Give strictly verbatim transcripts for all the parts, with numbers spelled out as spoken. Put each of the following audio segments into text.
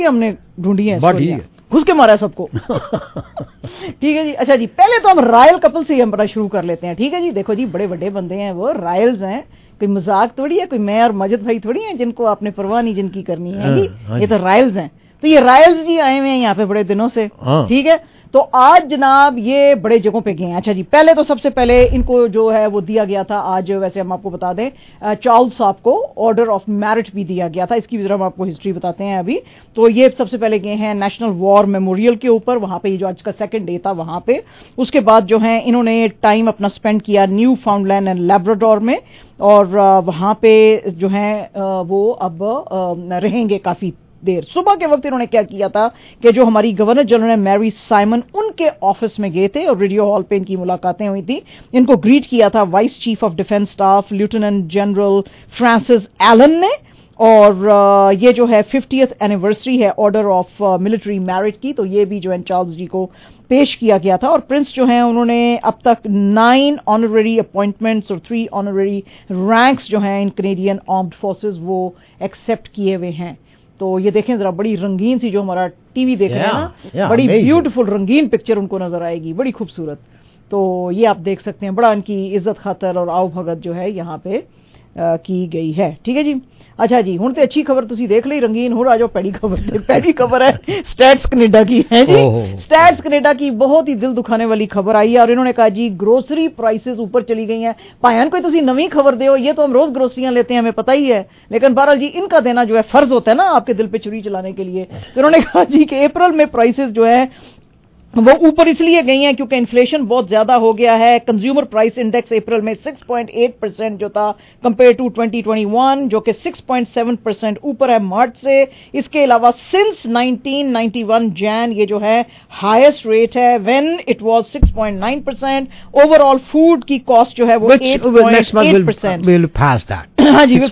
ہم نے ڈھونڈی ہے گھس کے مارا سب کو. ٹھیک ہے جی. اچھا جی, پہلے تو ہم رائل کپل سے ہی ہم بڑا شروع کر لیتے ہیں. ٹھیک ہے جی. دیکھو جی, بڑے بڑے بندے ہیں وہ, رائلز ہیں, کوئی مذاق تھوڑی ہے, کوئی میں اور ماجد بھائی تھوڑی ہیں جن کو آپ نے پرواہ نہیں جن کی کرنی ہے جی. یہ تو رائلز ہیں. تو یہ رائلز جی آئے ہوئے ہیں یہاں پہ بڑے دنوں سے. ٹھیک ہے. تو آج جناب یہ بڑے جگہوں پہ گئے ہیں. اچھا جی, پہلے تو سب سے پہلے ان کو جو ہے وہ دیا گیا تھا آج, ویسے ہم آپ کو بتا دیں, چارلز صاحب کو آرڈر آف میرٹ بھی دیا گیا تھا. اس کی بھی ذرا ہم آپ کو ہسٹری بتاتے ہیں ابھی. تو یہ سب سے پہلے گئے ہیں نیشنل وار میموریل کے اوپر, وہاں پہ یہ جو آج کا سیکنڈ ڈے تھا وہاں پہ. اس کے بعد جو ہے انہوں نے ٹائم اپنا اسپینڈ کیا Newfoundland and Labrador میں, اور وہاں پہ جو ہیں وہ اب رہیں گے کافی دیر. صبح کے وقت انہوں نے کیا کیا تھا کہ جو ہماری گورنر جنرل ہے میری سائمن, ان کے آفس میں گئے تھے اور ریڈیو ہال پہ ان کی ملاقاتیں ہوئی تھی. ان کو گریٹ کیا تھا vice chief of defence staff lieutenant general Francis Allen نے. اور یہ جو ہے ففٹیتھ اینیورسری ہے آرڈر آف ملٹری میرٹ کی, تو یہ بھی جو ہے چارلز جی کو پیش کیا گیا تھا. اور پرنس جو ہیں انہوں نے اب تک نائن آنرری اپوائنٹمنٹس اور تھری آنرری رینکس جو ہیں ان کینیڈین آرمڈ فورسز وہ ایکسیپٹ کیے ہوئے ہیں. تو یہ دیکھیں ذرا, بڑی رنگین سی جو ہمارا ٹی وی دیکھ رہے ہیں نا, بڑی بیوٹیفل رنگین پکچر ان کو نظر آئے گی, بڑی خوبصورت. تو یہ آپ دیکھ سکتے ہیں, بڑا ان کی عزت خاطر اور آؤ بھگت جو ہے یہاں پہ کی گئی ہے. ٹھیک ہے جی. اچھا جی, ہوں تو اچھی خبر تسی دیکھ لی رنگین, ہوں آ جاؤ پیڑی خبر. پیڑی خبر ہے اسٹیٹس کینیڈا کی ہے جی. اسٹیٹس کینیڈا کی بہت ہی دل دکھانے والی خبر آئی ہے, اور انہوں نے کہا جی گروسری پرائسز اوپر چلی گئی ہیں. پائن کوئی تسی نویں خبر دے ہو, یہ تو ہم روز گروسریاں لیتے ہیں ہمیں پتہ ہی ہے, لیکن بہرحال جی ان کا دینا جو ہے فرض ہوتا ہے نا آپ کے دل پہ چھری چلانے کے لیے. تو انہوں نے کہا جی کہ اپریل میں پرائسز جو ہے وہ اوپر اس لیے گئی ہیں کیونکہ انفلیشن بہت زیادہ ہو گیا ہے. کنزیومر پرائس انڈیکس اپریل میں سکس پوائنٹ ایٹ پرسینٹ جو تھا compare to twenty twenty one, جو کہ سکس پوائنٹ سیون پرسینٹ اوپر ہے مارچ سے. اس کے علاوہ سنس نائنٹین نائنٹی ون جین یہ جو ہے ہائیسٹ ریٹ ہے, when it was six point nine percent. Overall food کی کاسٹ جو ہے وہ ایٹ پوائنٹ ایٹ پرسینٹ. ہاں جی,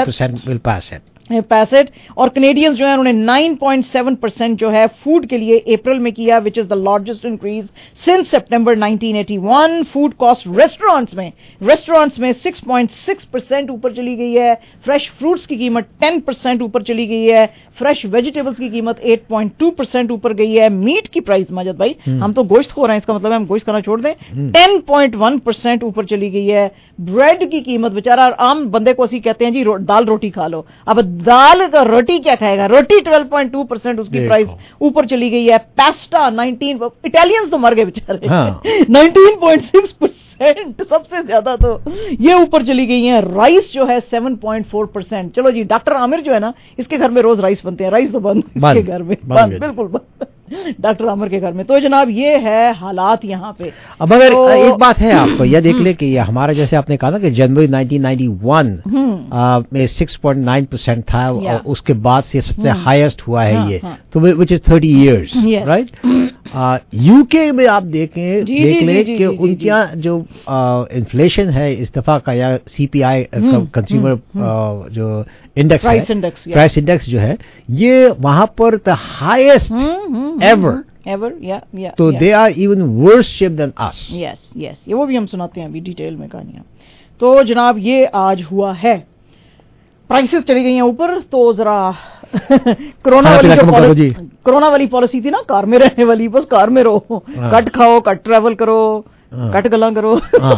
پیسٹ. اور کینیڈینز جو ہے انہوں نے نائن پوائنٹ سیون پرسینٹ جو ہے فوڈ کے لیے اپریل میں کیا, which is the largest increase since September nineteen eighty one. Food cost restaurants میں ریسٹورانٹس میں سکس پوائنٹ سکس پرسینٹ اوپر چلی گئی ہے. فریش فروٹس کی قیمت ٹین پرسینٹ اوپر چلی گئی ہے. فریش ویجیٹیبلس کی قیمت ایٹ پوائنٹ ٹو پرسینٹ اوپر گئی ہے. میٹ کی پرائس ماجد بھائی, ہم تو گوشت کھو رہے ہیں, اس کا مطلب ہے ہم گوشت کھانا چھوڑ دیں, ٹین پوائنٹ ون پرسینٹ اوپر چلی گئی ہے. بریڈ کی قیمت بیچارہ عام بندے کو اسی کہتے ہیں جی دال روٹی کھا لو, اب دال کا روٹی کیا کھائے گا, روٹی ٹویلو پوائنٹ ٹو پرسینٹ اس کی پرائس اوپر چلی گئی ہے. پاستا نائنٹین, اٹالینز تو مر گئے بیچارے, نائنٹین پوائنٹ سکس پرسینٹ سب سے زیادہ تو یہ اوپر چلی گئی ہیں. رائس جو ہے سیون پوائنٹ فور پرسینٹ. چلو جی, ڈاکٹر عامر جو ہے نا اس کے گھر میں روز رائس بنتے ہیں, رائس تو بند اس کے گھر میں بند, بالکل بند ڈاکٹر عامر کے گھر میں. تو جناب یہ ہے حالات یہاں پہ. اب اگر ایک بات ہے آپ کو یہ دیکھ لیں کہ یہ ہمارا جیسے آپ نے کہا نا کہ جنوری نائنٹین نائنٹی ون میں سکس پوائنٹ نائن پرسینٹ تھا, اور اس کے بعد سے سب سے ہائیسٹ ہوا ہے یہ, تو which was thirty years right. U K میں آپ دیکھیں دیکھ لیں کہ ان کی جو انفلیشن ہے اس دفعہ کا, یا سی پی آئی کنزیومر جو انڈیکس ہے, پرائس انڈیکس جو ہے, یہ وہاں پر دا ہائیسٹ ایور ایور. یا تو they are even worse shape than us. Yes yes, یہ وہ بھی ہم سناتے ہیں ابھی ڈیٹیل میں کہانیاں. تو جناب یہ آج ہوا ہے, پرائسز چلی گئی ہیں اوپر. تو ذرا کرونا والی جو کرونا والی پالیسی تھی نا کار میں رہنے والی, بس کار میں رہو, کٹ کھاؤ, کٹ ٹریول کرو, کٹ گلا کرو,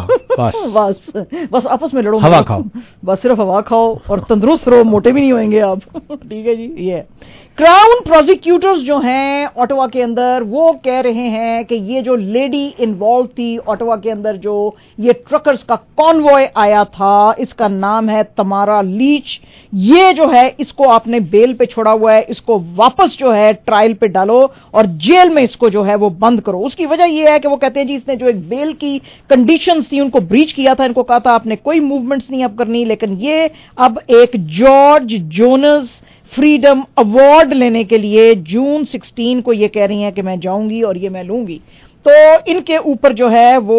بس بس آپس میں لڑو, ہوا کھاؤ, بس صرف ہوا کھاؤ اور تندرست رہو, موٹے بھی نہیں ہوئیں گے آپ. ٹھیک ہے جی. یہ کراؤن پروزیکیوٹرز جو ہیں اوٹوا کے اندر وہ کہہ رہے ہیں کہ یہ جو لیڈی انوالو تھی اوٹوا کے اندر, جو یہ ٹرکرز کا کانوائے آیا تھا, اس کا نام ہے تمارا لیچ. یہ جو ہے اس کو آپ نے بیل پہ چھوڑا ہوا ہے, اس کو واپس جو ہے ٹرائل پہ ڈالو اور جیل میں اس کو جو ہے وہ بند کرو. اس کی وجہ یہ ہے کہ وہ کہتے ہیں جی اس نے جو ایک بیل کی کنڈیشنز تھی ان کو بریچ کیا تھا, ان کو کہا تھا آپ نے کوئی موومنٹس نہیں اب کرنی, لیکن یہ اب ایک جارج جونز فریڈم ایوارڈ لینے کے لیے جون سکسٹین کو یہ کہہ رہی ہیں کہ میں جاؤں گی اور یہ میں لوں گی. تو ان کے اوپر جو ہے وہ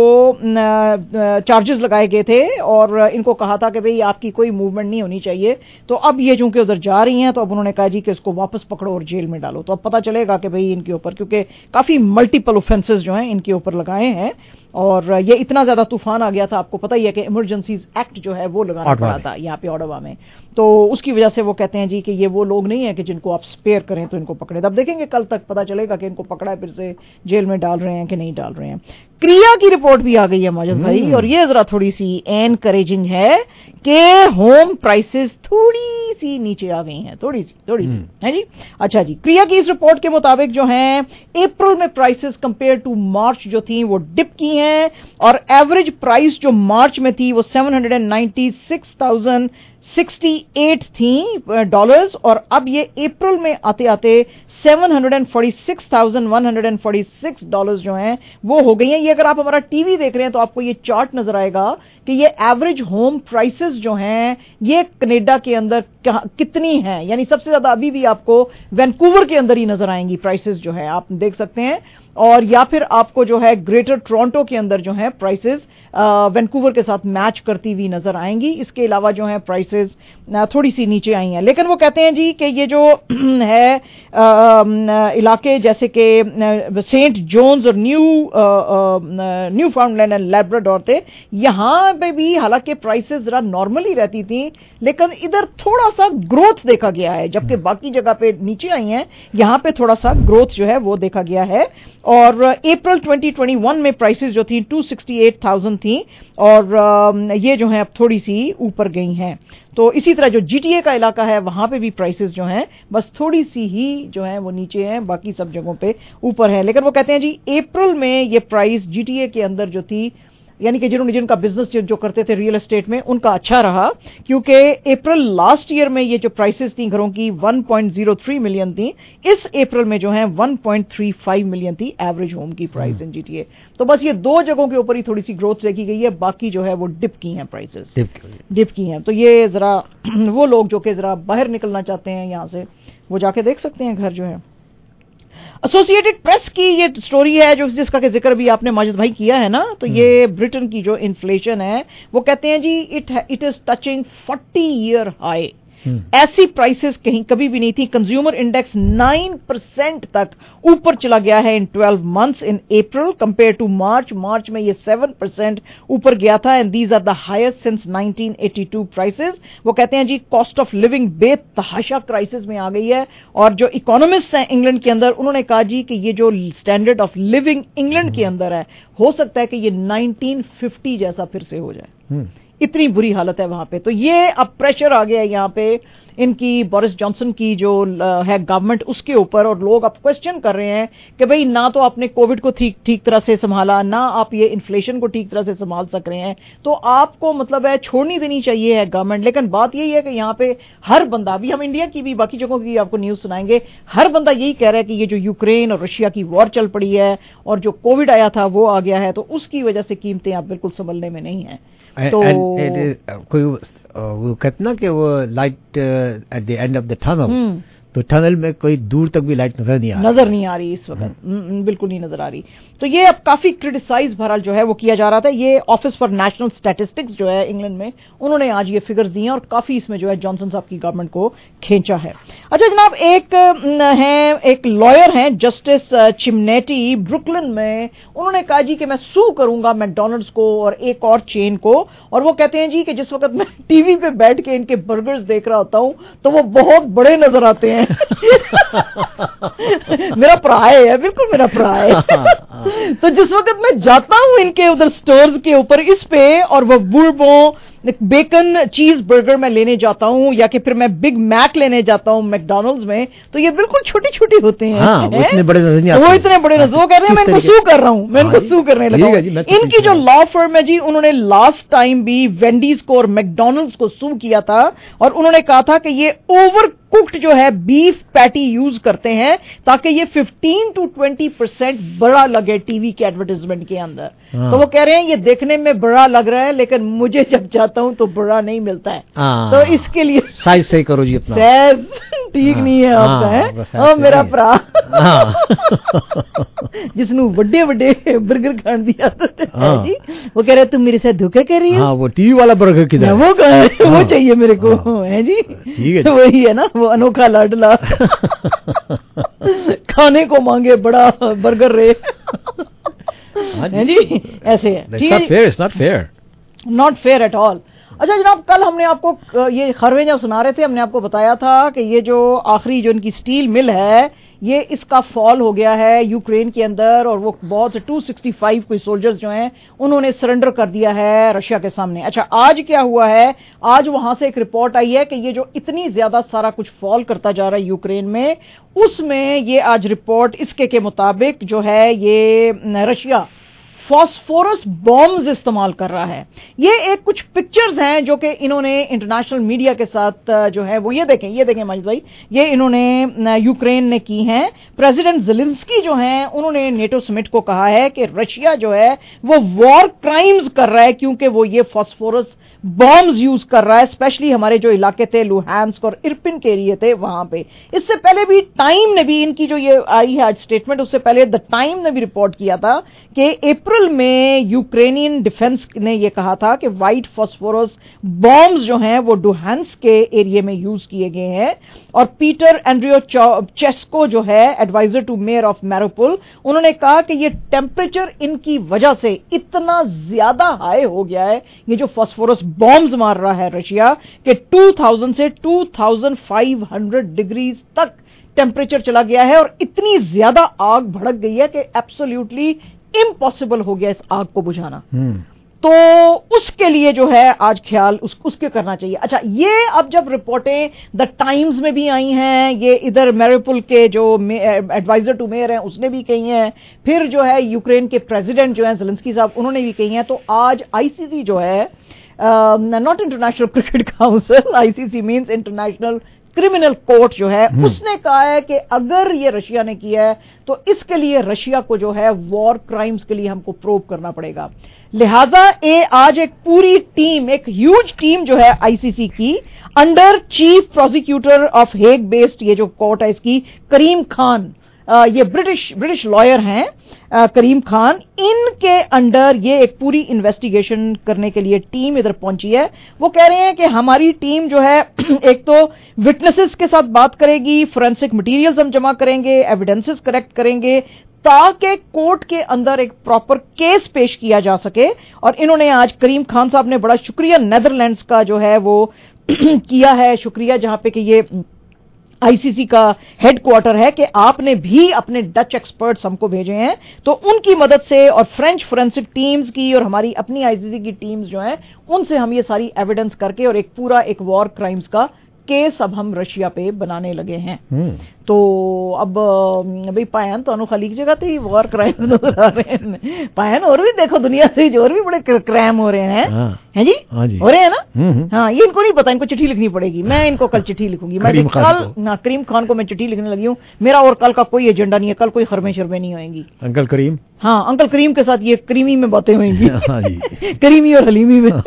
چارجز لگائے گئے تھے اور ان کو کہا تھا کہ بھئی آپ کی کوئی موومنٹ نہیں ہونی چاہیے. تو اب یہ چونکہ ادھر جا رہی ہیں تو اب انہوں نے کہا جی کہ اس کو واپس پکڑو اور جیل میں ڈالو. تو اب پتہ چلے گا کہ بھئی ان کے اوپر, کیونکہ کافی ملٹیپل اوفینسز جو ہیں ان کے اوپر لگائے ہیں, اور یہ اتنا زیادہ طوفان آ گیا تھا, آپ کو پتہ ہی ہے کہ ایمرجنسیز ایکٹ جو ہے وہ لگانا پڑا تھا یہاں پہ اوڈوا میں, تو اس کی وجہ سے وہ کہتے ہیں جی کہ یہ وہ لوگ نہیں ہیں کہ جن کو آپ اسپیئر کریں تو ان کو پکڑیں. اب دیکھیں گے کل تک پتہ چلے گا کہ ان کو پکڑا ہے پھر سے جیل میں ڈال رہے ہیں کہ نہیں ڈال رہے ہیں. کریا کی رپورٹ بھی آ گئی ہے ماجد بھائی, اور یہ ذرا تھوڑی سی انکریجنگ ہے کہ ہوم پرائسز تھوڑی سی نیچے آ گئی ہیں, تھوڑی سی تھوڑی سی ہے جی. اچھا جی, کریا کی اس رپورٹ کے مطابق جو ہیں اپریل میں پرائسز کمپیئر ٹو مارچ جو تھیں وہ ڈپ کی ہیں, اور ایوریج پرائس جو مارچ میں تھی وہ seven hundred ninety six thousand sixty eight تھیں ڈالرز, اور اب یہ اپریل میں آتے آتے seven hundred forty six thousand one hundred forty six dollars جو ہیں وہ ہو گئی ہیں. یہ اگر آپ ہمارا ٹی وی دیکھ رہے ہیں تو آپ کو یہ چارٹ نظر آئے گا کہ یہ ایوریج ہوم پرائسز جو ہیں یہ کینیڈا کے اندر کتنی ہیں, یعنی سب سے زیادہ ابھی بھی آپ کو وینکوور کے اندر ہی نظر آئیں گی پرائسز جو ہے, آپ دیکھ سکتے ہیں, اور یا پھر آپ کو جو ہے گریٹر ٹورانٹو کے اندر جو ہے پرائسز وینکوور کے ساتھ میچ کرتی ہوئی نظر آئیں گی. اس کے علاوہ جو ہے پرائسز تھوڑی سی نیچے آئی ہیں, لیکن وہ کہتے ہیں جی کہ یہ جو ہے علاقے جیسے کہ سینٹ جونز اور new Newfoundland and Labrador تھے, یہاں پہ بھی حالانکہ پرائسز ذرا نارمل ہی رہتی تھیں لیکن ادھر تھوڑا سا گروتھ دیکھا گیا ہے, جبکہ باقی جگہ پہ نیچے آئی ہیں, یہاں پہ تھوڑا سا گروتھ جو ہے وہ دیکھا گیا ہے. اور اپریل ٹوئنٹی ٹوئنٹی ون میں پرائسز جو تھیں ٹو سکسٹی ایٹ تھاؤزینڈ تھیں, اور یہ جو ہیں اب تھوڑی سی اوپر گئی ہیں. تو اسی طرح جو جی ٹی اے کا علاقہ ہے وہاں پہ بھی پرائسز جو ہیں بس تھوڑی سی ہی جو ہیں وہ نیچے ہیں, باقی سب جگہوں پہ اوپر ہیں. لیکن وہ کہتے ہیں جی اپریل میں یہ پرائس جی ٹی اے کے اندر جو تھی, یعنی کہ جنہوں نے جن کا بزنس جو کرتے تھے ریئل اسٹیٹ میں, ان کا اچھا رہا, کیونکہ اپریل لاسٹ ایئر میں یہ جو پرائسز تھیں گھروں کی one point zero three million تھیں, اس اپریل میں جو ہیں one point three five million تھی ایوریج ہوم کی price in G T A. تو بس یہ دو جگہوں کے اوپر ہی تھوڑی سی گروتھ دیکھی گئی ہے, باقی جو ہے وہ ڈپ کی ہیں پرائسز, ڈپ کی ہیں. تو یہ ذرا وہ لوگ جو کہ ذرا باہر نکلنا چاہتے ہیں یہاں سے وہ جا کے دیکھ سکتے ہیں گھر جو ہے. ایسوسیٹڈ پریس کی یہ سٹوری ہے جو جس کا کہ ذکر بھی آپ نے ماجد بھائی کیا ہے نا, تو یہ برٹن کی جو انفلیشن ہے وہ کہتے ہیں جی it it is touching forty year high, ایسی پرائسز کہیں کبھی بھی نہیں تھی. کنزیومر انڈیکس نائن پرسینٹ تک اوپر چلا گیا ہے in twelve months in April compare to March. March میں یہ سیون پرسینٹ اوپر گیا تھا, and these are the highest since nineteen eighty two prices. وہ کہتے ہیں جی کاسٹ آف لیونگ بے تحاشا کرائسس میں آ گئی ہے, اور جو اکانومسٹ ہیں انگلینڈ کے اندر انہوں نے کہا جی کہ یہ جو اسٹینڈرڈ آف لیونگ انگلینڈ کے اندر ہے ہو سکتا ہے کہ یہ نائنٹین ففٹی جیسا پھر سے ہو جائے, اتنی بری حالت ہے وہاں پہ. تو یہ اب پریشر آ گیا ہے یہاں پہ ان کی بورس جانسن کی جو ہے گورنمنٹ اس کے اوپر, اور لوگ اب کوشچن کر رہے ہیں کہ بھئی نہ تو آپ نے کووڈ کو ٹھیک ٹھیک طرح سے سنبھالا, نہ آپ یہ انفلیشن کو ٹھیک طرح سے سنبھال سک رہے ہیں, تو آپ کو مطلب ہے چھوڑنی دینی چاہیے ہے گورنمنٹ. لیکن بات یہی ہے کہ یہاں پہ ہر بندہ, ابھی ہم انڈیا کی بھی باقی جگہوں کی آپ کو نیوز سنائیں گے, ہر بندہ یہی کہہ رہا ہے کہ یہ جو یوکرین اور رشیا کی وار چل پڑی ہے اور جو کووڈ آیا تھا وہ آ گیا ہے, تو اس کی وجہ سے قیمتیں آپ بالکل سنبھلنے میں نہیں ہیں. تو کوئی وہ کہتے نا کہ وہ light at the end of the tunnel, تو ٹنل میں کوئی دور تک بھی لائٹ نظر نہیں آ رہی نظر نہیں آ رہی اس وقت, بالکل نہیں نظر آ رہی. تو یہ اب کافی کرٹیسائز بہرحال جو ہے وہ کیا جا رہا تھا. یہ آفس فار نیشنل اسٹیٹسٹکس جو ہے انگلینڈ میں, انہوں نے آج یہ فگرز دی ہیں اور کافی اس میں جو ہے جانسن صاحب کی گورنمنٹ کو کھینچا ہے. اچھا جناب, ایک ہیں ایک لائر ہیں جسٹس چمنیٹی بروکلن میں, انہوں نے کہا جی کہ میں سو کروں گا میک ڈونلڈس کو اور ایک اور چین کو, اور وہ کہتے ہیں جی کہ جس وقت میں ٹی وی پہ بیٹھ کے ان کے برگرز دیکھ رہا ہوتا ہوں تو وہ بہت بڑے نظر آتے ہیں. میرا پرائے ہے, بالکل میرا پرائے. تو جس وقت میں جاتا ہوں ان کے ادھر سٹورز کے اوپر اس پہ, اور وہ بوربوں بیکن چیز برگر میں لینے جاتا ہوں, یا کہ پھر میں بگ میک لینے جاتا ہوں میک ڈونلڈز میں, تو یہ بالکل چھوٹی چھوٹی ہوتے ہیں. وہ اتنے بڑے نظر نہیں آتے, وہ اتنے بڑے نظر, وہ کہہ رہے ہیں میں ان کو سو کر رہا ہوں, میں ان کو سو کرنے لگا ہوں. ان کی جو لا فرم ہے جی, انہوں نے لاسٹ ٹائم بھی وینڈیز کو اور میک ڈونلڈز کو سو کیا تھا, اور انہوں نے کہا تھا کہ یہ اوور کوکڈ جو ہے بیف پیٹی یوز کرتے ہیں تاکہ یہ ففٹین ٹو ٹوینٹی پرسینٹ بڑا لگے ٹی وی کے ایڈورٹائزمنٹ کے اندر. تو وہ کہہ رہے ہیں یہ دیکھنے میں بڑا لگ رہا ہے لیکن مجھے جب جاتا ہوں تو بڑا نہیں ملتا ہے, تو اس کے لیے سائز صحیح کرو جی اپنا, سائز ٹھیک نہیں ہے آپ کا, ہے او میرا برا جس نو بڑے بڑے برگر کھان دی عادت ہے جی, وہ کہہ رہے تم میرے ساتھ دھوکہ کر رہی ہو. وہ ٹی وی والا برگر کدھر, وہ وہ چاہیے میرے کو ہے جی, وہی ہے نا وہ انوکھا لاڈلا کھانے کو مانگے بڑا برگر رے. جی ایسے ہے, ناٹ فیئر ایٹ آل. اچھا جناب, کل ہم نے آپ کو یہ خبریں جب سنا رہے تھے ہم نے آپ کو بتایا تھا کہ یہ جو آخری جو ان کی اسٹیل مل ہے یہ اس کا فال ہو گیا ہے یوکرین کے اندر, اور وہ بہت سے ٹو سکسٹی فائیو کوئی سولجرز جو ہیں انہوں نے سرنڈر کر دیا ہے رشیا کے سامنے. اچھا آج کیا ہوا ہے, آج وہاں سے ایک رپورٹ آئی ہے کہ یہ جو اتنی زیادہ سارا کچھ فال کرتا جا رہا ہے یوکرین میں, اس میں یہ آج رپورٹ اس کے کے مطابق جو ہے یہ رشیا فاسفورس بامز استعمال کر رہا ہے. یہ ایک کچھ پکچرز ہیں جو کہ انہوں نے انٹرنیشنل میڈیا کے ساتھ جو ہے وہ یہ دیکھیں یہ دیکھیں ماجد بھائی, یہ انہوں نے یوکرین نے کی ہیں. پریزیڈنٹ زیلنسکی جو ہیں انہوں نے نیٹو سمٹ کو کہا ہے کہ رشیا جو ہے وہ وار کرائمز کر رہا ہے کیونکہ وہ یہ فاسفورس بامز یوز کر رہا ہے, اسپیشلی ہمارے جو علاقے تھے لوہانسک اور ارپن کے ایریے تھے وہاں پہ. اس سے پہلے بھی ٹائم نے بھی ان کی جو یہ آئی ہے آج اسٹیٹمنٹ, اس سے پہلے دا ٹائم نے بھی رپورٹ کیا تھا کہ اپریل میں یوکرینین ڈیفنس نے یہ کہا تھا کہ وائٹ فاسفورس بامز جو ہیں وہ ڈوہانسک کے ایریے میں یوز کیے گئے ہیں. اور پیٹر اینڈریو چیسکو جو ہے adviser to mayor of Mariupol, انہوں نے کہا کہ یہ ٹیمپریچر ان کی وجہ سے اتنا زیادہ ہائی ہو گیا ہے, یہ جو فاسفورس بامز مار رہا ہے رشیا, کہ ٹو تھاؤزینڈ سے two thousand five hundred degrees تک ٹیمپریچر چلا گیا ہے, اور اتنی زیادہ آگ بھڑک گئی ہے کہ ایبسولوٹلی امپاسبل ہو گیا اس آگ کو بجھانا. تو اس کے لیے جو ہے آج خیال اس, اس کے کرنا چاہیے. اچھا یہ اب جب رپورٹیں دا ٹائمز میں بھی آئی ہیں, یہ ادھر میروپول کے جو ایڈوائزر ٹو میئر ہیں اس نے بھی کہی ہیں, پھر جو ہے یوکرین کے پریزیڈنٹ جو ہیں زیلنسکی صاحب انہوں نے بھی کہی ہیں, تو آج آئی سی سی جو ہے not International Cricket Council, I C C means International Criminal Court جو ہے اس نے کہا ہے کہ اگر یہ رشیا نے کیا ہے تو اس کے لیے رشیا کو جو ہے وار کرائمز کے لیے ہم کو پروو کرنا پڑے گا. لہذا اے آج ایک پوری ٹیم, ایک ہیوج ٹیم جو ہے آئی سی سی کی under chief prosecutor of Hague based یہ جو کورٹ ہے اس کی کریم خان, یہ برٹش برٹش لائر ہیں کریم خان, ان کے انڈر یہ ایک پوری انویسٹیگیشن کرنے کے لیے ٹیم ادھر پہنچی ہے. وہ کہہ رہے ہیں کہ ہماری ٹیم جو ہے ایک تو وٹنسز کے ساتھ بات کرے گی, فورینسک مٹیریلز ہم جمع کریں گے, ایویڈنسز کلیکٹ کریں گے تاکہ کورٹ کے اندر ایک پراپر کیس پیش کیا جا سکے. اور انہوں نے آج کریم خان صاحب نے بڑا شکریہ نیدرلینڈز کا جو ہے وہ کیا ہے شکریہ, جہاں پہ کہ یہ آئی سی سی کا ہیڈ کوارٹر ہے, کہ آپ نے بھی اپنے ڈچ ایکسپرٹس ہم کو بھیجے ہیں, تو ان کی مدد سے اور فرینچ فورینسک ٹیمز کی اور ہماری اپنی آئی سی سی کی ٹیمز جو ہیں ان سے ہم یہ ساری ایویڈنس کر کے اور ایک پورا ایک وار کرائمز کا کیس اب ہم رشیا پہ بنانے لگے ہیں. تو اب بھائی پائن تو انو خالی کی جگہ تھی وار کرائمز نظر آ رہے ہیں, پائن اور بھی دیکھو دنیا سے جو اور بھی بڑے کرائم ہو رہے ہیں ہیں جی ہو رہے ہیں نا. ہاں یہ ان کو نہیں پتا, ان کو چٹھی لکھنی پڑے گی, میں ان کو کل چٹھی لکھوں گی. میں کل کریم خان کو میں چٹھی لکھنے لگی ہوں, میرا اور کل کا کوئی ایجنڈا نہیں ہے, کل کوئی خرمیں شرمیں نہیں ہوئیں گی. انکل کریم, ہاں انکل کریم کے ساتھ یہ کریمی میں باتیں ہوئیں گی, کریمی اور حلیمی میں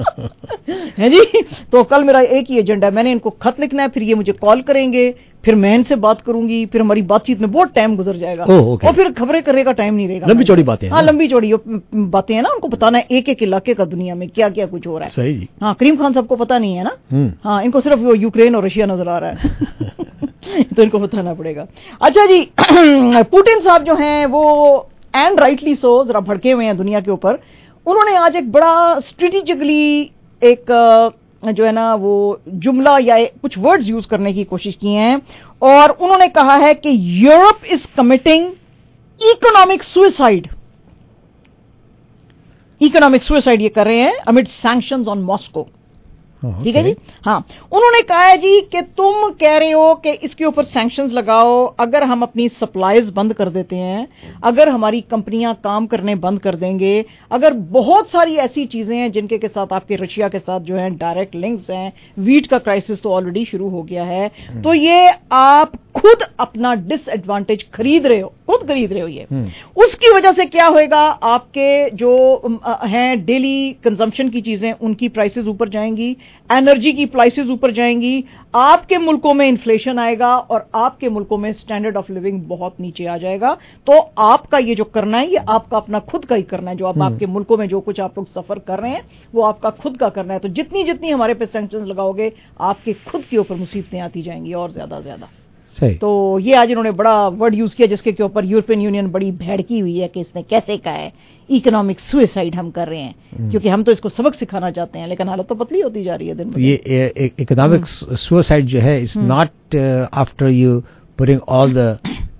ہے جی. تو کل میرا ایک ہی ایجنڈا ہے, میں نے ان کو خط لکھنا ہے, پھر یہ مجھے کال کریں گے, پھر میں ان سے بات کروں گی, پھر ہماری بات چیت میں بہت ٹائم گزر جائے گا, اور پھر خبریں کرنے کا ٹائم نہیں رہے گا. لمبی چوڑی باتیں, ہاں لمبی چوڑی باتیں ہیں نا, ان کو بتانا ہے ایک ایک علاقے کا دنیا میں کیا کیا کچھ ہو رہا ہے. صحیح. ہاں کریم خان صاحب کو پتا نہیں ہے نا, ہاں ان کو صرف وہ یوکرین اور رشیا نظر آ رہا ہے تو ان کو بتانا پڑے گا. اچھا جی, پوٹن صاحب جو ہیں وہ اینڈ رائٹلی سو ذرا بھڑکے ہوئے ہیں دنیا کے اوپر. انہوں نے آج ایک بڑا اسٹریٹجکلی ایک جو ہے نا وہ جملہ یا کچھ ورڈز یوز کرنے کی کوشش کی ہیں, اور انہوں نے کہا ہے کہ Europe is committing economic suicide. Economic suicide یہ کر رہے ہیں امڈ سینکشنز آن ماسکو. ٹھیک ہے جی. ہاں انہوں نے کہا ہے جی کہ تم کہہ رہے ہو کہ اس کے اوپر سینکشنز لگاؤ, اگر ہم اپنی سپلائیز بند کر دیتے ہیں, اگر ہماری کمپنیاں کام کرنے بند کر دیں گے, اگر بہت ساری ایسی چیزیں ہیں جن کے کے ساتھ آپ کے رشیا کے ساتھ جو ہیں ڈائریکٹ لنکس ہیں, ویٹ کا کرائسس تو آلریڈی شروع ہو گیا ہے, تو یہ آپ خود اپنا ڈس ایڈوانٹیج خرید رہے ہو, خود خرید رہے ہو. یہ اس کی وجہ سے کیا ہوئے گا, آپ کے جو ہیں ڈیلی کنزمپشن کی چیزیں ان کی پرائسز اوپر جائیں گی, انرجی کی پرائسز اوپر جائیں گی, آپ کے ملکوں میں انفلیشن آئے گا, اور آپ کے ملکوں میں سٹینڈرڈ آف لیونگ بہت نیچے آ جائے گا. تو آپ کا یہ جو کرنا ہے یہ آپ کا اپنا خود کا ہی کرنا ہے, جو آپ آپ کے ملکوں میں جو کچھ آپ لوگ سفر کر رہے ہیں وہ آپ کا خود کا کرنا ہے. تو جتنی جتنی ہمارے پہ سینکشنز لگاؤ گے آپ کے خود کے اوپر مصیبتیں آتی جائیں گی اور زیادہ زیادہ. تو یہ آج انہوں نے بڑا ورڈ یوز کیا جس کے اوپر یورپین یونین بڑی بھڑکی ہوئی ہے کہ اس نے کیسے کہا ہے اکنامک سوئسائڈ ہم کر رہے ہیں، کیونکہ ہم تو اس کو سبق سکھانا چاہتے ہیں لیکن حالت تو پتلی ہوتی جا رہی ہے دن بدن. یہ اکنامک سوئسائڈ جو ہے it's not after you putting all the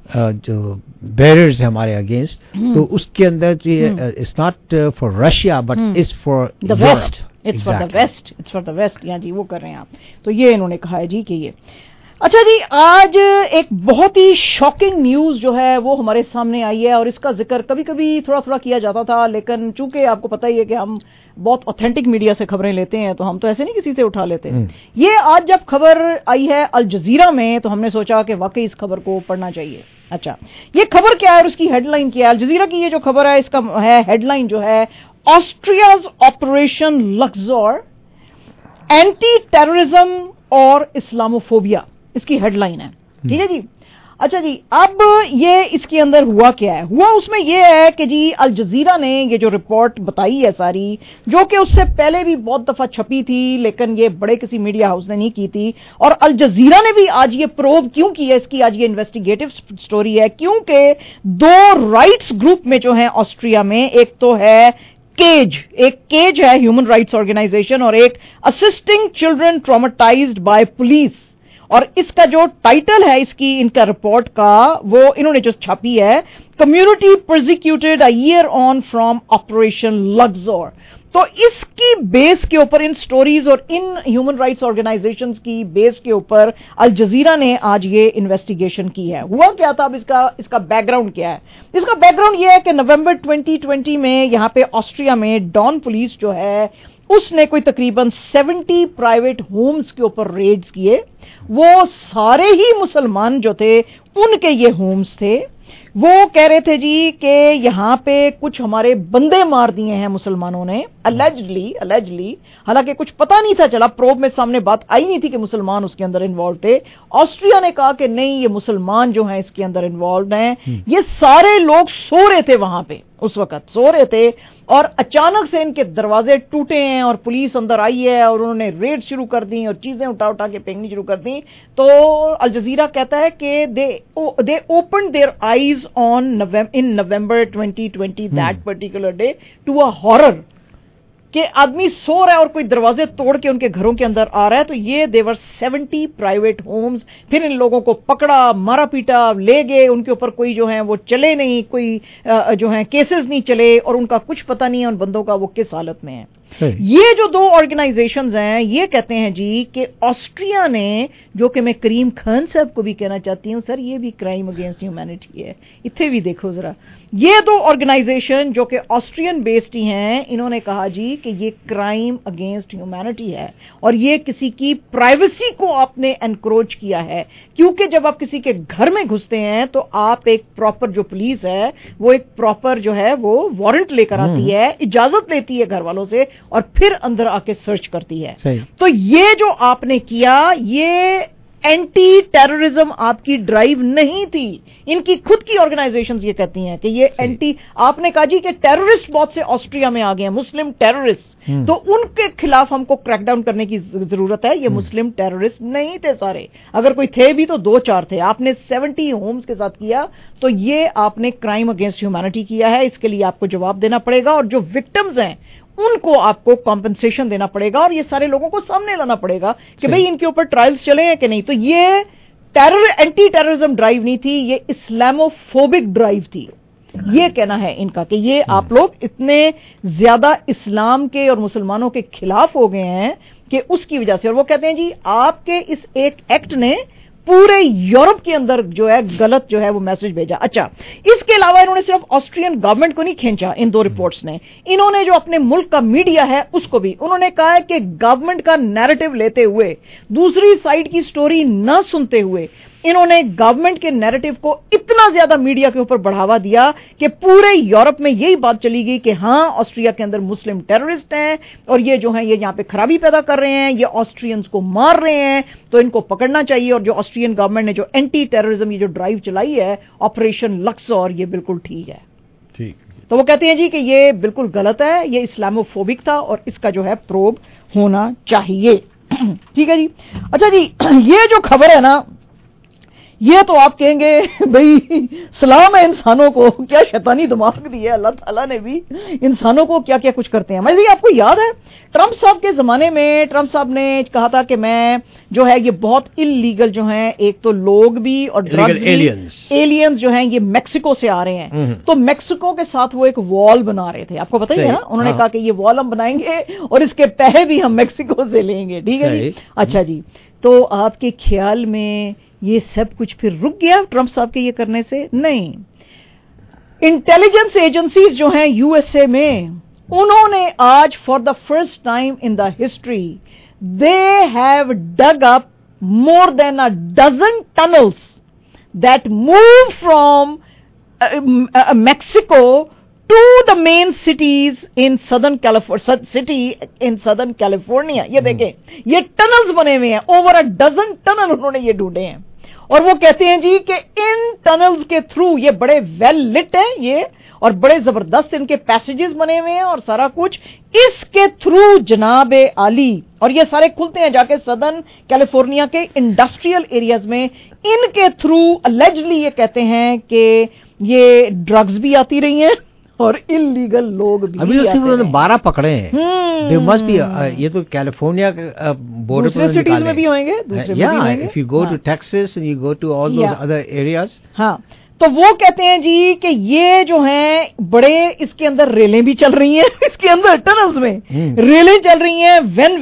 جو بیریئرز ہیں ہمارے اگینسٹ، تو اس کے اندر it's not for Russia but is for the west, it's for the west, it's for the west. یہاں جی وہ کر رہے ہیں آپ. تو یہ انہوں نے کہا ہے جی کہ یہ اچھا جی. آج ایک بہت ہی شاکنگ نیوز جو ہے وہ ہمارے سامنے آئی ہے اور اس کا ذکر کبھی کبھی تھوڑا تھوڑا کیا جاتا تھا، لیکن چونکہ آپ کو پتہ ہی ہے کہ ہم بہت اوتھینٹک میڈیا سے خبریں لیتے ہیں تو ہم تو ایسے نہیں کسی سے اٹھا لیتے. یہ آج جب خبر آئی ہے الجزیرہ میں تو ہم نے سوچا کہ واقعی اس خبر کو پڑھنا چاہیے. اچھا یہ خبر کیا ہے اور اس کی ہیڈ لائن کیا ہے؟ الجزیرہ کی یہ جو خبر ہے اس کا ہے ہیڈ لائن جو ہے Austria's operation Luxor anti terrorism اور اسلاموفوبیا، اس کی ہیڈ لائن ہے. ٹھیک ہے جی. اچھا جی اب یہ اس کے اندر ہوا کیا ہے؟ ہوا اس میں یہ ہے کہ جی الجزیرہ نے یہ جو رپورٹ بتائی ہے ساری، جو کہ اس سے پہلے بھی بہت دفعہ چھپی تھی لیکن یہ بڑے کسی میڈیا ہاؤس نے نہیں کی تھی، اور الجزیرہ نے بھی آج یہ پروب کیوں کی ہے، اس کی آج یہ انویسٹیگیٹو سٹوری ہے کیونکہ دو رائٹس گروپ میں جو ہیں آسٹریا میں، ایک تو ہے کیج، ایک کیج ہے ہیومن رائٹس آرگنائزیشن، اور ایک assisting children traumatised by police. اور اس کا جو ٹائٹل ہے اس کی ان کا رپورٹ کا وہ انہوں نے جو چھاپی ہے community persecuted a year on from operation Luxor. تو اس کی بیس کے اوپر ان سٹوریز اور ان ہیومن رائٹس آرگنائزیشنز کی بیس کے اوپر الجزیرہ نے آج یہ انویسٹیگیشن کی ہے. ہوا کیا تھا؟ اب اس کا اس کا بیک گراؤنڈ کیا ہے؟ اس کا بیک گراؤنڈ یہ ہے کہ نومبر ٹوئنٹی ٹوئنٹی میں یہاں پہ آسٹریا میں ڈان پولیس جو ہے اس نے کوئی تقریباً سیونٹی پرائیویٹ ہومز کے اوپر ریڈز کیے. وہ سارے ہی مسلمان جو تھے ان کے یہ ہومز تھے. وہ کہہ رہے تھے جی کہ یہاں پہ کچھ ہمارے بندے مار دیے ہیں مسلمانوں نے اللیجلی اللیجلی حالانکہ کچھ پتہ نہیں تھا چلا، پروب میں سامنے بات آئی نہیں تھی کہ مسلمان اس کے اندر انوالو تھے. آسٹریا نے کہا کہ نہیں یہ مسلمان جو ہیں اس کے اندر انوالوڈ ہیں. یہ سارے لوگ سو رہے تھے وہاں پہ، اس وقت سو رہے تھے اور اچانک سے ان کے دروازے ٹوٹے ہیں اور پولیس اندر آئی ہے اور انہوں نے ریڈ شروع کر دی اور چیزیں اٹھا اٹھا کے پھینکنی شروع کر دی. تو الجزیرہ کہتا ہے کہ they they opened their eyes on in November twenty twenty that particular day to a horror کہ آدمی سو رہا ہے اور کوئی دروازے توڑ کے ان کے گھروں کے اندر آ رہا ہے. تو یہ دیور سیونٹی پرائیویٹ ہومز. پھر ان لوگوں کو پکڑا، مارا پیٹا، لے گئے. ان کے اوپر کوئی جو ہیں وہ چلے نہیں، کوئی جو ہیں کیسز نہیں چلے اور ان کا کچھ پتہ نہیں ہے ان بندوں کا وہ کس حالت میں ہے. یہ جو دو آرگنائزیشنز ہیں یہ کہتے ہیں جی کہ آسٹریا نے، جو کہ میں کریم خان صاحب کو بھی کہنا چاہتی ہوں سر یہ بھی کرائم اگینسٹ ہیومینٹی ہے. اتنے بھی دیکھو ذرا، یہ دو آرگنائزیشن جو کہ آسٹرین بیسڈ ہی ہیں انہوں نے کہا جی کہ یہ کرائم اگینسٹ ہیومینٹی ہے اور یہ کسی کی پرائیویسی کو آپ نے انکروچ کیا ہے. کیونکہ جب آپ کسی کے گھر میں گھستے ہیں تو آپ ایک پراپر جو پولیس ہے وہ ایک پراپر جو ہے وہ وارنٹ لے کر آتی ہے، اجازت لیتی ہے گھر والوں سے اور پھر اندر آ کے سرچ کرتی ہے. تو یہ جو آپ نے کیا یہ اینٹی ٹیررزم آپ کی ڈرائیو نہیں تھی. ان کی خود کی آرگنائزیشنز یہ کہتی ہیں کہ یہ اینٹی، آپ نے کہا جی کہ ٹیررسٹ بہت سے آسٹریا میں آ گئے ہیں، مسلم ٹیررسٹ، تو ان کے خلاف ہم کو کریک ڈاؤن کرنے کی ضرورت ہے. یہ مسلم ٹیررسٹ نہیں تھے سارے، اگر کوئی تھے بھی تو دو چار تھے. آپ نے سیونٹی ہومز کے ساتھ کیا تو یہ آپ نے کرائم اگینسٹ ہیومینٹی کیا ہے. اس کے لیے آپ کو جواب دینا پڑے گا اور جو وکٹمز ہیں ان کو آپ کو کمپنسیشن دینا پڑے گا اور یہ سارے لوگوں کو سامنے لانا پڑے گا کہ بھئی ان کے اوپر ٹرائلز چلے ہیں کہ نہیں. تو یہ ٹیرر اینٹی ٹیررزم ڈرائیو نہیں تھی، یہ اسلاموفوبک ڈرائیو تھی. یہ کہنا ہے ان کا کہ یہ آپ لوگ اتنے زیادہ اسلام کے اور مسلمانوں کے خلاف ہو گئے ہیں کہ اس کی وجہ سے. اور وہ کہتے ہیں جی آپ کے اس ایک ایکٹ نے پورے یورپ کے اندر جو ہے غلط جو ہے وہ میسج بھیجا. اچھا اس کے علاوہ انہوں نے صرف آسٹرین گورنمنٹ کو نہیں کھینچا ان دو رپورٹس نے، انہوں نے جو اپنے ملک کا میڈیا ہے اس کو بھی انہوں نے کہا ہے کہ گورنمنٹ کا نیریٹو لیتے ہوئے، دوسری سائڈ کی سٹوری نہ سنتے ہوئے انہوں نے گورنمنٹ کے نیریٹو کو اتنا زیادہ میڈیا کے اوپر بڑھاوا دیا کہ پورے یورپ میں یہی بات چلی گئی کہ ہاں آسٹریا کے اندر مسلم ٹیررسٹ ہیں اور یہ جو ہیں یہ یہاں پہ خرابی پیدا کر رہے ہیں، یہ آسٹریئنز کو مار رہے ہیں تو ان کو پکڑنا چاہیے. اور جو آسٹریین گورنمنٹ نے جو اینٹی ٹیررزم یہ جو ڈرائیو چلائی ہے آپریشن لکزور یہ بالکل ٹھیک ہے. ٹھیک. تو وہ کہتے ہیں جی کہ یہ بالکل غلط ہے، یہ اسلاموفوبک تھا اور اس کا جو ہے پروب ہونا چاہیے. ٹھیک ہے جی. اچھا جی یہ جو خبر ہے نا یہ تو آپ کہیں گے بھئی سلام ہے انسانوں کو، کیا شیطانی دماغ دیا ہے اللہ تعالیٰ نے بھی، انسانوں کو کیا کیا کچھ کرتے ہیں. میں آپ کو یاد ہے ٹرمپ صاحب کے زمانے میں ٹرمپ صاحب نے کہا تھا کہ میں جو ہے یہ بہت انلیگل جو ہیں، ایک تو لوگ بھی اور ڈرگز بھی، ایلینز جو ہیں یہ میکسیکو سے آ رہے ہیں. تو میکسیکو کے ساتھ وہ ایک وال بنا رہے تھے، آپ کو پتہ ہی ہے نا، انہوں نے کہا کہ یہ وال ہم بنائیں گے اور اس کے پیسے بھی ہم میکسیکو سے لیں گے. ٹھیک ہے جی. اچھا جی، تو آپ کے خیال میں یہ سب کچھ پھر رک گیا ٹرمپ صاحب کے یہ کرنے سے؟ نہیں. انٹیلیجنس ایجنسیز جو ہیں یو ایس اے میں، انہوں نے آج for the first time in the history they have dug up more than a dozen tunnels that move from Mexico to the main cities in southern city in southern California. یہ دیکھیں یہ tunnels بنے ہوئے ہیں، over a dozen tunnel انہوں نے یہ ڈھونڈے ہیں. اور وہ کہتے ہیں جی کہ ان ٹنلز کے تھرو، یہ بڑے ویل لٹ ہیں یہ، اور بڑے زبردست ان کے پیسیجز بنے ہوئے ہیں اور سارا کچھ، اس کے تھرو جناب عالی، اور یہ سارے کھلتے ہیں جا کے سدرن کیلیفورنیا کے انڈسٹریل ایریاز میں. ان کے تھرو الیجلی یہ کہتے ہیں کہ یہ ڈرگز بھی آتی رہی ہیں اور انلیگل لوگ بھی. ابھی اسی انہوں نے بارہ پکڑے ہیں. There must be, یہ تو کیلیفورنیا بورڈر دوسرے سٹیز میں بھی ہوئیں گے، دوسرے میں بھی ہوئیں گے. If you go to Texas and you go to all those other areas. ہاں، تو وہ کہتے ہیں جی کہ یہ جو ہیں بڑے، اس کے اندر ریلیں بھی چل رہی ہیں، اس کے اندر ٹنلز میں ریلیں چل رہی ہیں،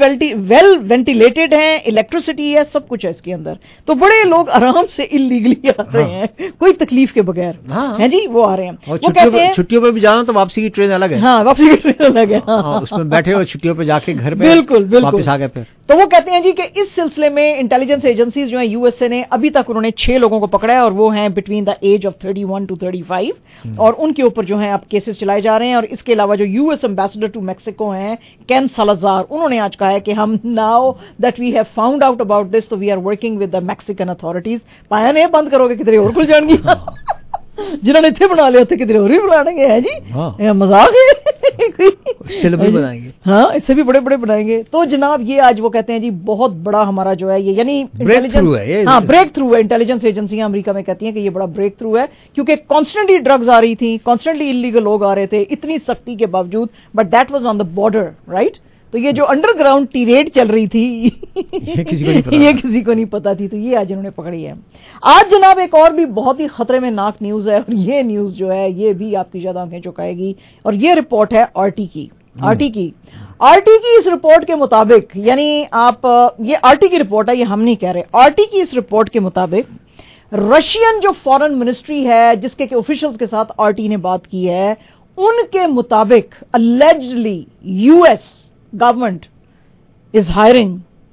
ویل وینٹیلیٹڈ ہیں، الیکٹریسٹی ہے، سب کچھ ہے اس کے اندر. تو بڑے لوگ آرام سے انلیگلی آ رہے ہیں، کوئی تکلیف کے بغیر ہیں جی، وہ آ رہے ہیں. وہ کہتے ہیں چھٹیوں پہ بھی جانا تو واپسی کی ٹرین الگ ہے. ہاں، واپسی کی ٹرین الگ ہے، اس میں بیٹھے ہو چھٹیوں پہ جا کے گھر پہ بالکل بالکل واپس آ گئے. پھر تو وہ کہتے ہیں جی کہ اس سلسلے میں انٹیلیجنس ایجنسیز جو ہیں یو ایس اے نے ابھی تک انہوں نے چھ لوگوں کو پکڑا ہے، اور وہ ہیں between the age of thirty one to thirty five, اور ان کے اوپر جو ہیں اب کیسز چلائے جا رہے ہیں. اور اس کے علاوہ جو U S ambassador to Mexico ہیں کین سالازار، انہوں نے آج کہا ہے کہ ہم now that we have found out about this, تو we are working with the Mexican authorities. پایا نہیں بند کرو گے کدھر اور کھل جان گی، جنہوں نے اتنے بنا لے ہوتے کدھر اور ہی بنائیں گے. ہے جی مذاق ہے، اس سے بھی بنائیں گے. ہاں، اس سے بھی بڑے بڑے بنائیں گے. تو جناب یہ آج وہ کہتے ہیں جی بہت بڑا ہمارا جو ہے یہ، یعنی بریک تھرو ہے. ہاں، بریک تھرو ہے. انٹیلیجنس ایجنسیاں امریکہ میں کہتی ہیں کہ یہ بڑا بریک تھرو ہے، کیونکہ کانسٹنٹلی ڈرگز آ رہی تھیں، کانسٹنٹلی انلیگل لوگ آ رہے تھے اتنی سختی کے باوجود، but that was on the border, right. تو یہ جو انڈر گراؤنڈ ٹیریڈ چل رہی تھی یہ کسی کو نہیں پتا تھی، تو یہ آج انہوں نے پکڑی ہے. آج جناب ایک اور بھی بہت ہی خطرے میں ناک نیوز ہے، اور یہ نیوز جو ہے یہ بھی آپ کی زیادہ آنکھیں چکائے گی، اور یہ رپورٹ ہے آر ٹی کی. آر ٹی کی آر ٹی کی اس رپورٹ کے مطابق، یعنی آپ یہ آر ٹی کی رپورٹ ہے، یہ ہم نہیں کہہ رہے. آر ٹی کی اس رپورٹ کے مطابق رشین جو فارن منسٹری ہے جس کے آفیشلز کے ساتھ آر ٹی نے بات کی ہے، ان کے مطابق allegedly U S government is hiring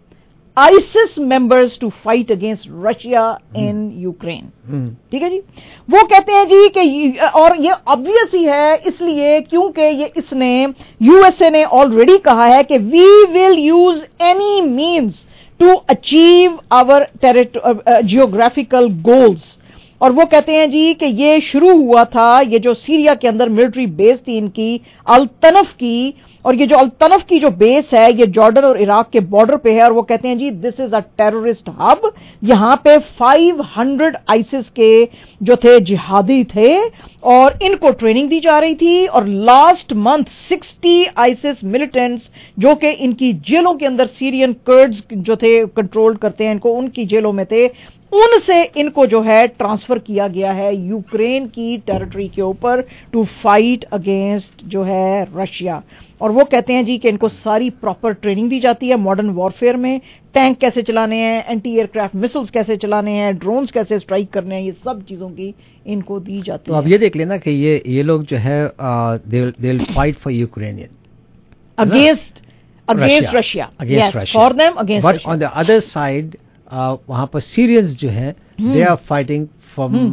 ISIS members to fight against Russia in Ukraine. ٹھیک ہے جی. وہ کہتے ہیں جی کہ، اور یہ obvious ہی ہے اس لیے کیونکہ یہ اس نے یو ایس اے نے آلریڈی کہا ہے کہ we will use any means to achieve our geographical goals. اور وہ کہتے ہیں جی کہ یہ شروع ہوا تھا، یہ جو سیریا کے اندر ملٹری بیس تھی ان کی الطنف کی، اور یہ جو الطنف کی جو بیس ہے یہ جارڈن اور عراق کے بارڈر پہ ہے. اور وہ کہتے ہیں جی دس از اے ٹیررسٹ ہب، یہاں پہ فائیو ہنڈریڈ آئسس کے جو تھے جہادی تھے، اور ان کو ٹریننگ دی جا رہی تھی. اور last month sixty ISIS militants جو کہ ان کی جیلوں کے اندر سیرین کرڈز جو تھے کنٹرول کرتے ہیں ان کو، ان کی جیلوں میں تھے، ان سے ان کو جو ہے ٹرانسفر کیا گیا ہے یوکرین کی ٹیریٹری کے اوپر ٹو فائٹ اگینسٹ جو ہے رشیا. اور وہ کہتے ہیں جی کہ ان کو ساری پراپر ٹریننگ دی جاتی ہے ماڈرن وارفیئر میں، ٹینک کیسے چلانے ہیں، اینٹی ایئر کرافٹ مسلز کیسے چلانے ہیں، ڈرونز کیسے اسٹرائک کرنے ہیں، یہ سب چیزوں کی ان کو دی جاتی ہے. تو اب یہ دیکھ لینا کہ یہ یہ لوگ جو ہے they will fight for Ukrainian against against Russia, for them against Russia. But on the other side وہاں پر سیرینز جو ہیں they are fighting from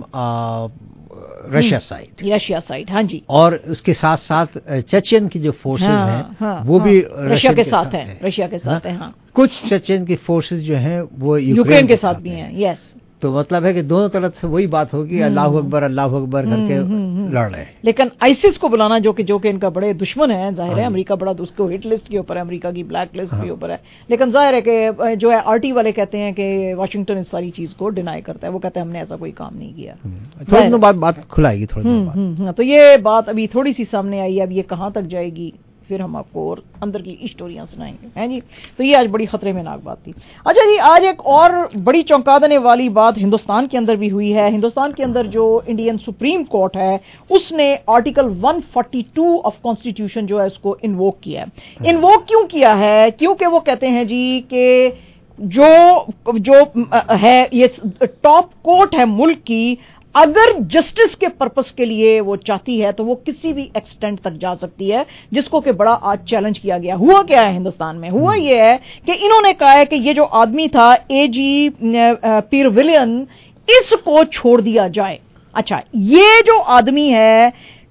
Russia side, Russia side. ہاں جی. اور اس کے ساتھ ساتھ چچین کی جو فورسز ہیں وہ بھی رشیا کے ساتھ ہیں، رشیا کے ساتھ ہیں. ہاں، کچھ چچین کی فورسز جو ہیں وہ یوکرین کے ساتھ بھی ہیں. یس. تو مطلب ہے کہ دونوں طرف سے وہی بات ہوگی، اللہ اکبر اللہ اکبر کر کے लड़ रहे हैं। लेकिन आईसिस को बुलाना जो कि जो कि इनका बड़े दुश्मन है, जाहिर है अमेरिका बड़ा उसको हिट लिस्ट के ऊपर है, अमेरिका की ब्लैक लिस्ट के ऊपर है, लेकिन जाहिर है कि जो है आरटी वाले कहते हैं कि वाशिंगटन इस सारी चीज को डिनाई करता है, वो कहते हैं हमने ऐसा कोई काम नहीं किया। थोड़ी दिनों बाद बात खुलाएगी, थोड़ी दिनों बाद। तो ये बात अभी थोड़ी सी सामने आई है, अब ये कहाँ तक जाएगी फिर हम आपको और अंदर की स्टोरियां सुनाएंगे, हैं जी। तो ये आज बड़ी खतरे में नाक बात थी। अच्छा जी, आज एक और बड़ी चौंका देने वाली बात हिंदुस्तान के अंदर भी हुई है। हिंदुस्तान के अंदर जो इंडियन सुप्रीम कोर्ट है उसने आर्टिकल एक सौ बयालीस ऑफ कॉन्स्टिट्यूशन जो है उसको इन्वोक किया है। इन्वोक क्यों किया है? क्योंकि वो कहते हैं जी कि जो जो है ये टॉप कोर्ट है मुल्क की, अगर जस्टिस के पर्पस के लिए वो चाहती है तो वो किसी भी एक्सटेंट तक जा सकती है, जिसको कि बड़ा आज चैलेंज किया गया। हुआ क्या है हिंदुस्तान में? हुआ ये है कि इन्होंने कहा है कि ये जो आदमी था एजी पीरविलियन, इसको छोड़ दिया जाए। अच्छा, ये जो आदमी है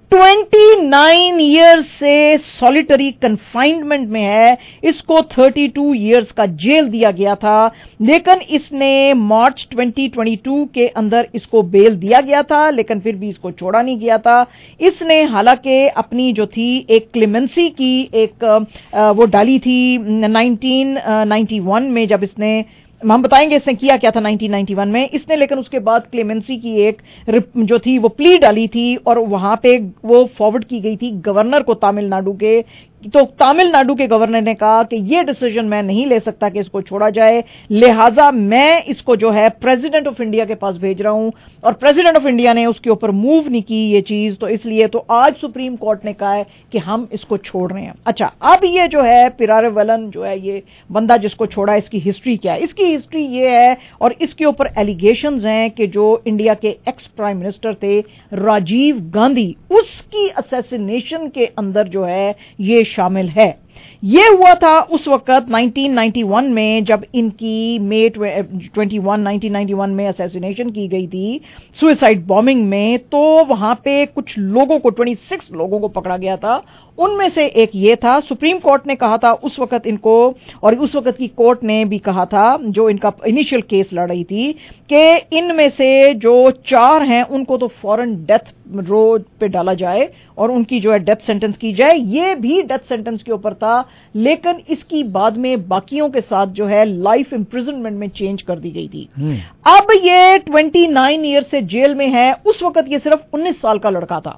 उनतीस इयर्स से सॉलिटरी कन्फाइनमेंट में है, इसको बत्तीस इयर्स का जेल दिया गया था, लेकिन इसने मार्च दो हज़ार बाईस के अंदर इसको बेल दिया गया था, लेकिन फिर भी इसको छोड़ा नहीं गया था। इसने हालांकि अपनी जो थी एक क्लेमेंसी की एक वो डाली थी उन्नीस सौ इक्यानवे में, जब इसने, हम बताएंगे इसने किया क्या था उन्नीस सौ इक्यानवे में इसने, लेकिन उसके बाद क्लेमेंसी की एक जो थी वो प्ली डाली थी और वहां पे वो फॉरवर्ड की गई थी गवर्नर को तमिलनाडु के। तो तमिलनाडु के गवर्नर ने कहा कि ये डिसीजन मैं नहीं ले सकता कि इसको छोड़ा जाए, लिहाजा मैं इसको जो है प्रेसिडेंट ऑफ इंडिया के पास भेज रहा हूं, और प्रेसिडेंट ऑफ इंडिया ने उसके ऊपर मूव नहीं की ये चीज। तो इसलिए तो आज सुप्रीम कोर्ट ने कहा है कि हम इसको छोड़ रहे हैं। अच्छा, अब ये जो है पिरारेवलन जो है ये बंदा जिसको छोड़ा, इसकी हिस्ट्री क्या है? इसकी हिस्ट्री ये है और इसके ऊपर एलिगेशंस हैं कि जो इंडिया के एक्स प्राइम मिनिस्टर थे राजीव गांधी, उसकी असैसिनेशन के अंदर जो है ये शामिल है। ये हुआ था उस वक्त उन्नीस सौ इक्यानवे में जब इनकी मई इक्कीस उन्नीस सौ इक्यानवे में असैसिनेशन की गई थी सुसाइड बॉम्बिंग में। तो वहां पे कुछ लोगों को छब्बीस लोगों को पकड़ा गया था, उनमें से एक ये था। सुप्रीम कोर्ट ने कहा था उस वक्त इनको, और उस वक्त की कोर्ट ने भी कहा था जो इनका इनिशियल केस लड़ रही थी, कि इनमें से जो चार हैं उनको तो फौरन डेथ रो पे डाला जाए और उनकी जो है डेथ सेंटेंस की जाए। ये भी डेथ सेंटेंस के ऊपर था, लेकिन इसकी बाद में बाकियों के साथ जो है लाइफ इंप्रिजनमेंट में चेंज कर दी गई थी। अब ये उनतीस ईयर से जेल में है, उस वक्त ये सिर्फ उन्नीस साल का लड़का था।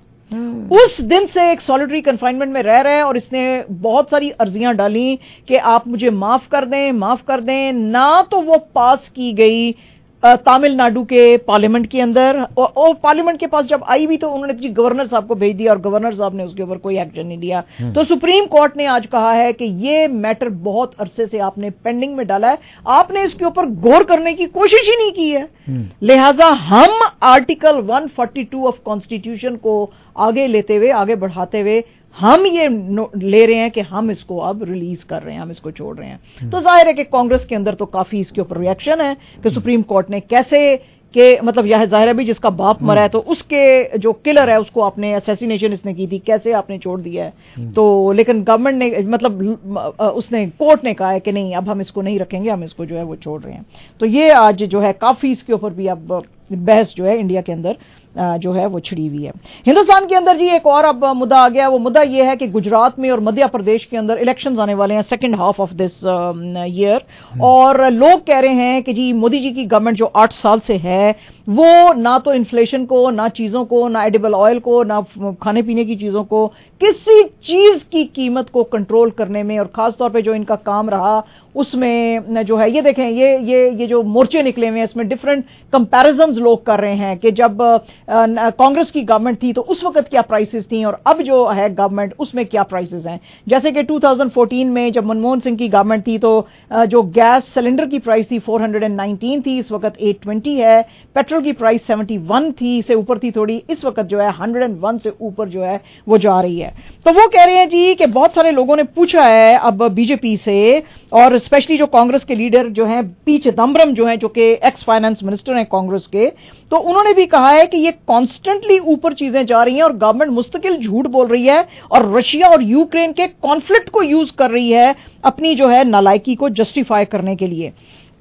उस दिन से एक सॉलिटरी कन्फाइनमेंट में रह रहे हैं और इसने बहुत सारी अर्जियां डाली कि आप मुझे माफ कर दें, माफ कर दें। ना तो वो पास की गई तमिलनाडु के पार्लियामेंट के अंदर, और, और पार्लियामेंट के पास जब आई भी तो उन्होंने जी गवर्नर साहब को भेज दिया और गवर्नर साहब ने उसके ऊपर कोई एक्शन नहीं लिया। तो सुप्रीम कोर्ट ने आज कहा है कि ये मैटर बहुत अरसे से आपने पेंडिंग में डाला है, आपने इसके ऊपर गौर करने की कोशिश ही नहीं की है, लिहाजा हम आर्टिकल एक सौ बयालीस ऑफ कॉन्स्टिट्यूशन को आगे लेते हुए, आगे बढ़ाते हुए हम ये ले रहे हैं कि हम इसको अब रिलीज कर रहे हैं, हम इसको छोड़ रहे हैं। तो जाहिर है कि कांग्रेस के अंदर तो काफी इसके ऊपर रिएक्शन है कि सुप्रीम कोर्ट ने कैसे के, मतलब यह जाहिर है भी जिसका बाप मरा है तो उसके जो किलर है उसको आपने असैसिनेशन इसने की थी, कैसे आपने छोड़ दिया है। तो लेकिन गवर्नमेंट ने, मतलब उसने, कोर्ट ने कहा है कि नहीं अब हम इसको नहीं रखेंगे, हम इसको जो है वो छोड़ रहे हैं। तो ये आज जो है काफी इसके ऊपर भी अब बहस जो है इंडिया के अंदर जो है वो छिड़ी हुई है। हिंदुस्तान के अंदर जी एक और अब मुद्दा आ गया। वो मुद्दा ये है कि गुजरात में और मध्य प्रदेश के अंदर इलेक्शंस आने वाले हैं second half of this year, और लोग कह रहे हैं कि जी मोदी जी की गवर्नमेंट जो आठ साल से है वो ना तो इन्फ्लेशन को, ना चीजों को, ना एडिबल ऑयल को, ना खाने पीने की चीजों को, किसी चीज की कीमत को कंट्रोल करने में, और खासतौर पे जो इनका काम रहा उसमें जो है, ये देखें ये ये ये जो मोर्चे निकले हुए हैं इसमें डिफरेंट कंपैरिजन्स लोग कर रहे हैं कि जब कांग्रेस की गवर्नमेंट थी तो उस वक्त क्या प्राइसेस थी और अब जो है गवर्नमेंट उसमें क्या प्राइसेस हैं। जैसे कि दो हज़ार चौदह में जब मनमोहन सिंह की गवर्नमेंट थी तो जो गैस सिलेंडर की प्राइस थी चार सौ उन्नीस थी, इस वक्त आठ सौ बीस है। पेट्रोल की प्राइस इकहत्तर थी, से ऊपर थी थोड़ी, इस वक्त जो है एक सौ एक से ऊपर जो है वो जा रही है। तो वो कह रहे हैं जी कि बहुत सारे लोगों ने पूछा है अब बीजेपी से, और स्पेशली जो कांग्रेस के लीडर जो हैं पी चिदम्बरम जो हैं, जो कि एक्स फाइनेंस मिनिस्टर हैं कांग्रेस के, तो उन्होंने भी कहा है कि ये कॉन्स्टेंटली ऊपर चीजें जा रही हैं और गवर्नमेंट मुस्तकिल झूठ बोल रही है और रशिया और यूक्रेन के कॉन्फ्लिक्ट को यूज कर रही है अपनी जो है नालायकी को जस्टिफाई करने के लिए।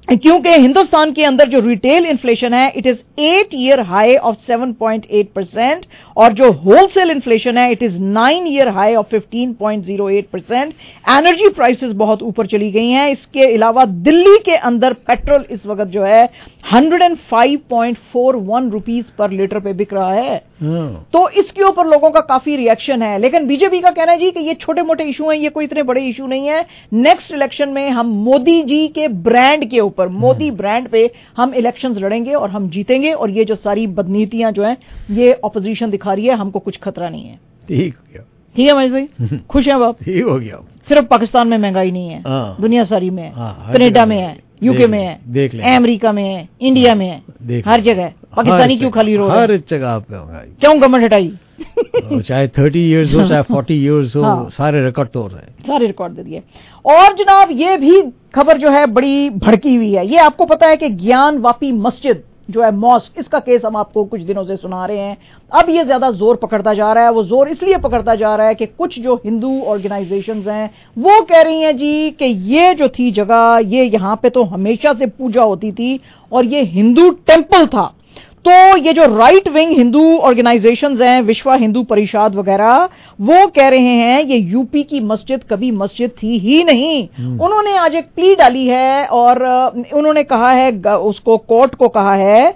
क्योंकि हिंदुस्तान के अंदर जो रिटेल इन्फ्लेशन है it is eight year high of seven point eight percent और जो होलसेल इन्फ्लेशन है it is nine year high of fifteen point zero eight percent. Energy prices बहुत ऊपर चली गई हैं। इसके अलावा दिल्ली के अंदर पेट्रोल इस वक्त जो है one oh five point four one rupees per litre पे बिक रहा है। तो इसके ऊपर लोगों का काफी रिएक्शन है, लेकिन बीजेपी का कहना है जी कि ये छोटे मोटे इशू हैं, ये कोई इतने बड़े इशू नहीं है। नेक्स्ट इलेक्शन में हम मोदी जी के ब्रांड के ऊपर, मोदी ब्रांड पे हम इलेक्शंस लड़ेंगे और हम जीतेंगे, और ये जो सारी बदनीतियां जो हैं ये ऑपोजिशन दिखा रही है, हमको कुछ खतरा नहीं है। ठीक हो गया, ठीक है महेश भाई, खुश हैं बाप? ठीक हो गया। सिर्फ पाकिस्तान में महंगाई नहीं है, दुनिया सारी में है, कनाडा में है, यूके में है, अमेरिका में है, इंडिया में है, हर जगह। पाकिस्तानी क्यों खाली रो रहे हैं? हर जगह पे महंगाई। क्यों गवर्नमेंट हटाई? चाहे थर्टी इयर्स हो चाहे फोर्टी इयर्स हो, हाँ, सारे रिकॉर्ड तोड़ रहे हैं, सारे रिकॉर्ड दे दिए। और जनाब ये भी खबर जो है बड़ी भड़की हुई है। ये आपको पता है कि ज्ञान वापी मस्जिद जो है मॉस्क, इसका केस हम आपको कुछ दिनों से सुना रहे हैं। अब ये ज्यादा जोर पकड़ता जा रहा है। वो जोर इसलिए पकड़ता जा रहा है कि कुछ जो हिंदू ऑर्गेनाइजेशंस हैं वो कह रही हैं जी कि ये जो थी जगह, ये यहां पे तो हमेशा से पूजा होती थी और ये हिंदू टेंपल था। तो ये जो राइट विंग हिंदू ऑर्गेनाइजेशंस हैं, विश्व हिंदू परिषद वगैरह, वो कह रहे हैं ये यूपी की मस्जिद कभी मस्जिद थी ही नहीं। उन्होंने आज एक प्ली डाली है और उन्होंने कहा है, उसको कोर्ट को कहा है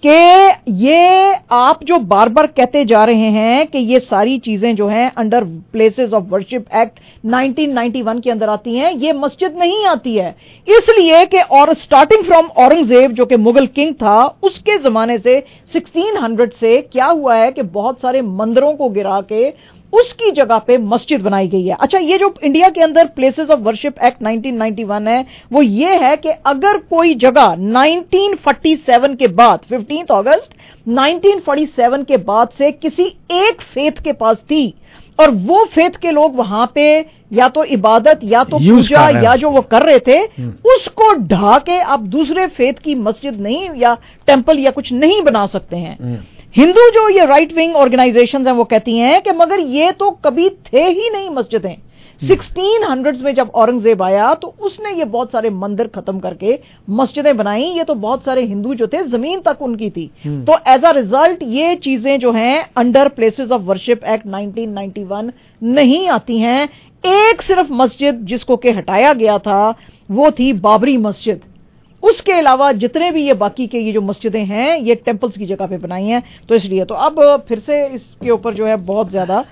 कि ये आप जो बार बार कहते जा रहे हैं कि ये सारी चीजें जो हैं under places of worship act nineteen ninety one के अंदर आती हैं, ये मस्जिद नहीं आती है। इसलिए कि और स्टार्टिंग फ्रॉम औरंगजेब जो कि मुगल किंग था, उसके जमाने से सिक्सटीन हंड्रेड से क्या हुआ है कि बहुत सारे मंदिरों को गिरा के उसकी जगह पे मस्जिद बनाई गई है। अच्छा, ये जो इंडिया के अंदर places of worship act nineteen ninety one है, वो ये है कि अगर कोई जगह नाइनटीन फोर्टी सेवन के बाद, fifteenth August nineteen forty seven के बाद से किसी एक फेथ के पास थी और वो फेथ के लोग वहां पे या तो इबादत या तो पूजा या जो वो कर रहे थे, उसको ढा के आप दूसरे फेथ की मस्जिद नहीं या टेंपल या कुछ नहीं बना सकते हैं। हिंदू जो ये राइट विंग ऑर्गेनाइजेशंस हैं वो कहती हैं कि मगर ये तो कभी थे ही नहीं मस्जिदें। सिक्सटीन हंड्रेड्स में जब औरंगजेब आया तो उसने ये बहुत सारे मंदिर खत्म करके मस्जिदें बनाई। ये तो बहुत सारे हिंदू जो थे जमीन तक उनकी थी। तो एज अ रिजल्ट ये चीजें जो हैं under places of worship act nineteen ninety one नहीं आती हैं। एक सिर्फ मस्जिद जिसको के हटाया गया था वो थी बाबरी मस्जिद। उसके अलावा जितने भी ये बाकी के ये जो मस्जिदें हैं ये टेंपल्स की जगह पे बनाई हैं। तो इसलिए तो अब फिर से इसके ऊपर जो है बहुत ज्यादा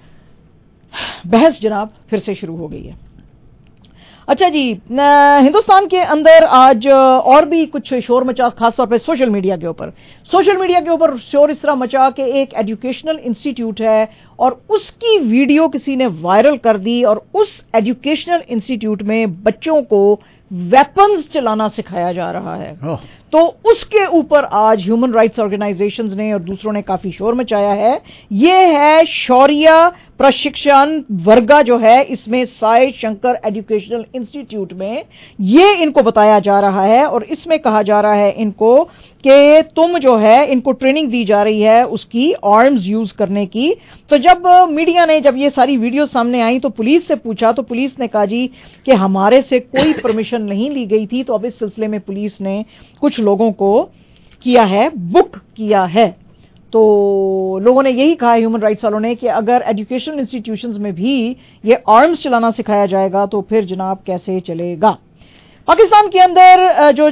बहस जनाब फिर से शुरू हो गई है। अच्छा जी, हिंदुस्तान के अंदर आज और भी कुछ शोर मचा, खासतौर पे सोशल मीडिया के ऊपर। सोशल मीडिया के ऊपर शोर इस तरह मचा कि एक एजुकेशनल इंस्टीट्यूट है और उसकी वीडियो किसी ने वायरल कर दी और उस एजुकेशनल इंस्टीट्यूट में बच्चों को वेपन्स चलाना सिखाया जा रहा है। oh. तो उसके ऊपर आज ह्यूमन राइट्स ऑर्गेनाइजेशंस ने और दूसरों ने काफी शोर मचाया है। यह है शौर्य प्रशिक्षण वर्गा जो है, इसमें साई शंकर एजुकेशनल इंस्टीट्यूट में ये इनको बताया जा रहा है और इसमें कहा जा रहा है इनको कि तुम जो है, इनको ट्रेनिंग दी जा रही है उसकी आर्म्स यूज करने की। तो जब मीडिया ने जब ये सारी वीडियो सामने आई तो पुलिस से पूछा तो पुलिस ने कहा जी कि हमारे से कोई परमिशन नहीं ली गई थी। तो अब इस सिलसिले में पुलिस ने कुछ लोगों को किया है, बुक किया है। तो लोगों ने यही कहा, ह्यूमन राइट्स वालों ने, कि अगर एजुकेशनल इंस्टीट्यूशंस में भी ये आर्म्स चलाना सिखाया जाएगा तो फिर जनाब कैसे चलेगा। पाकिस्तान के अंदर जो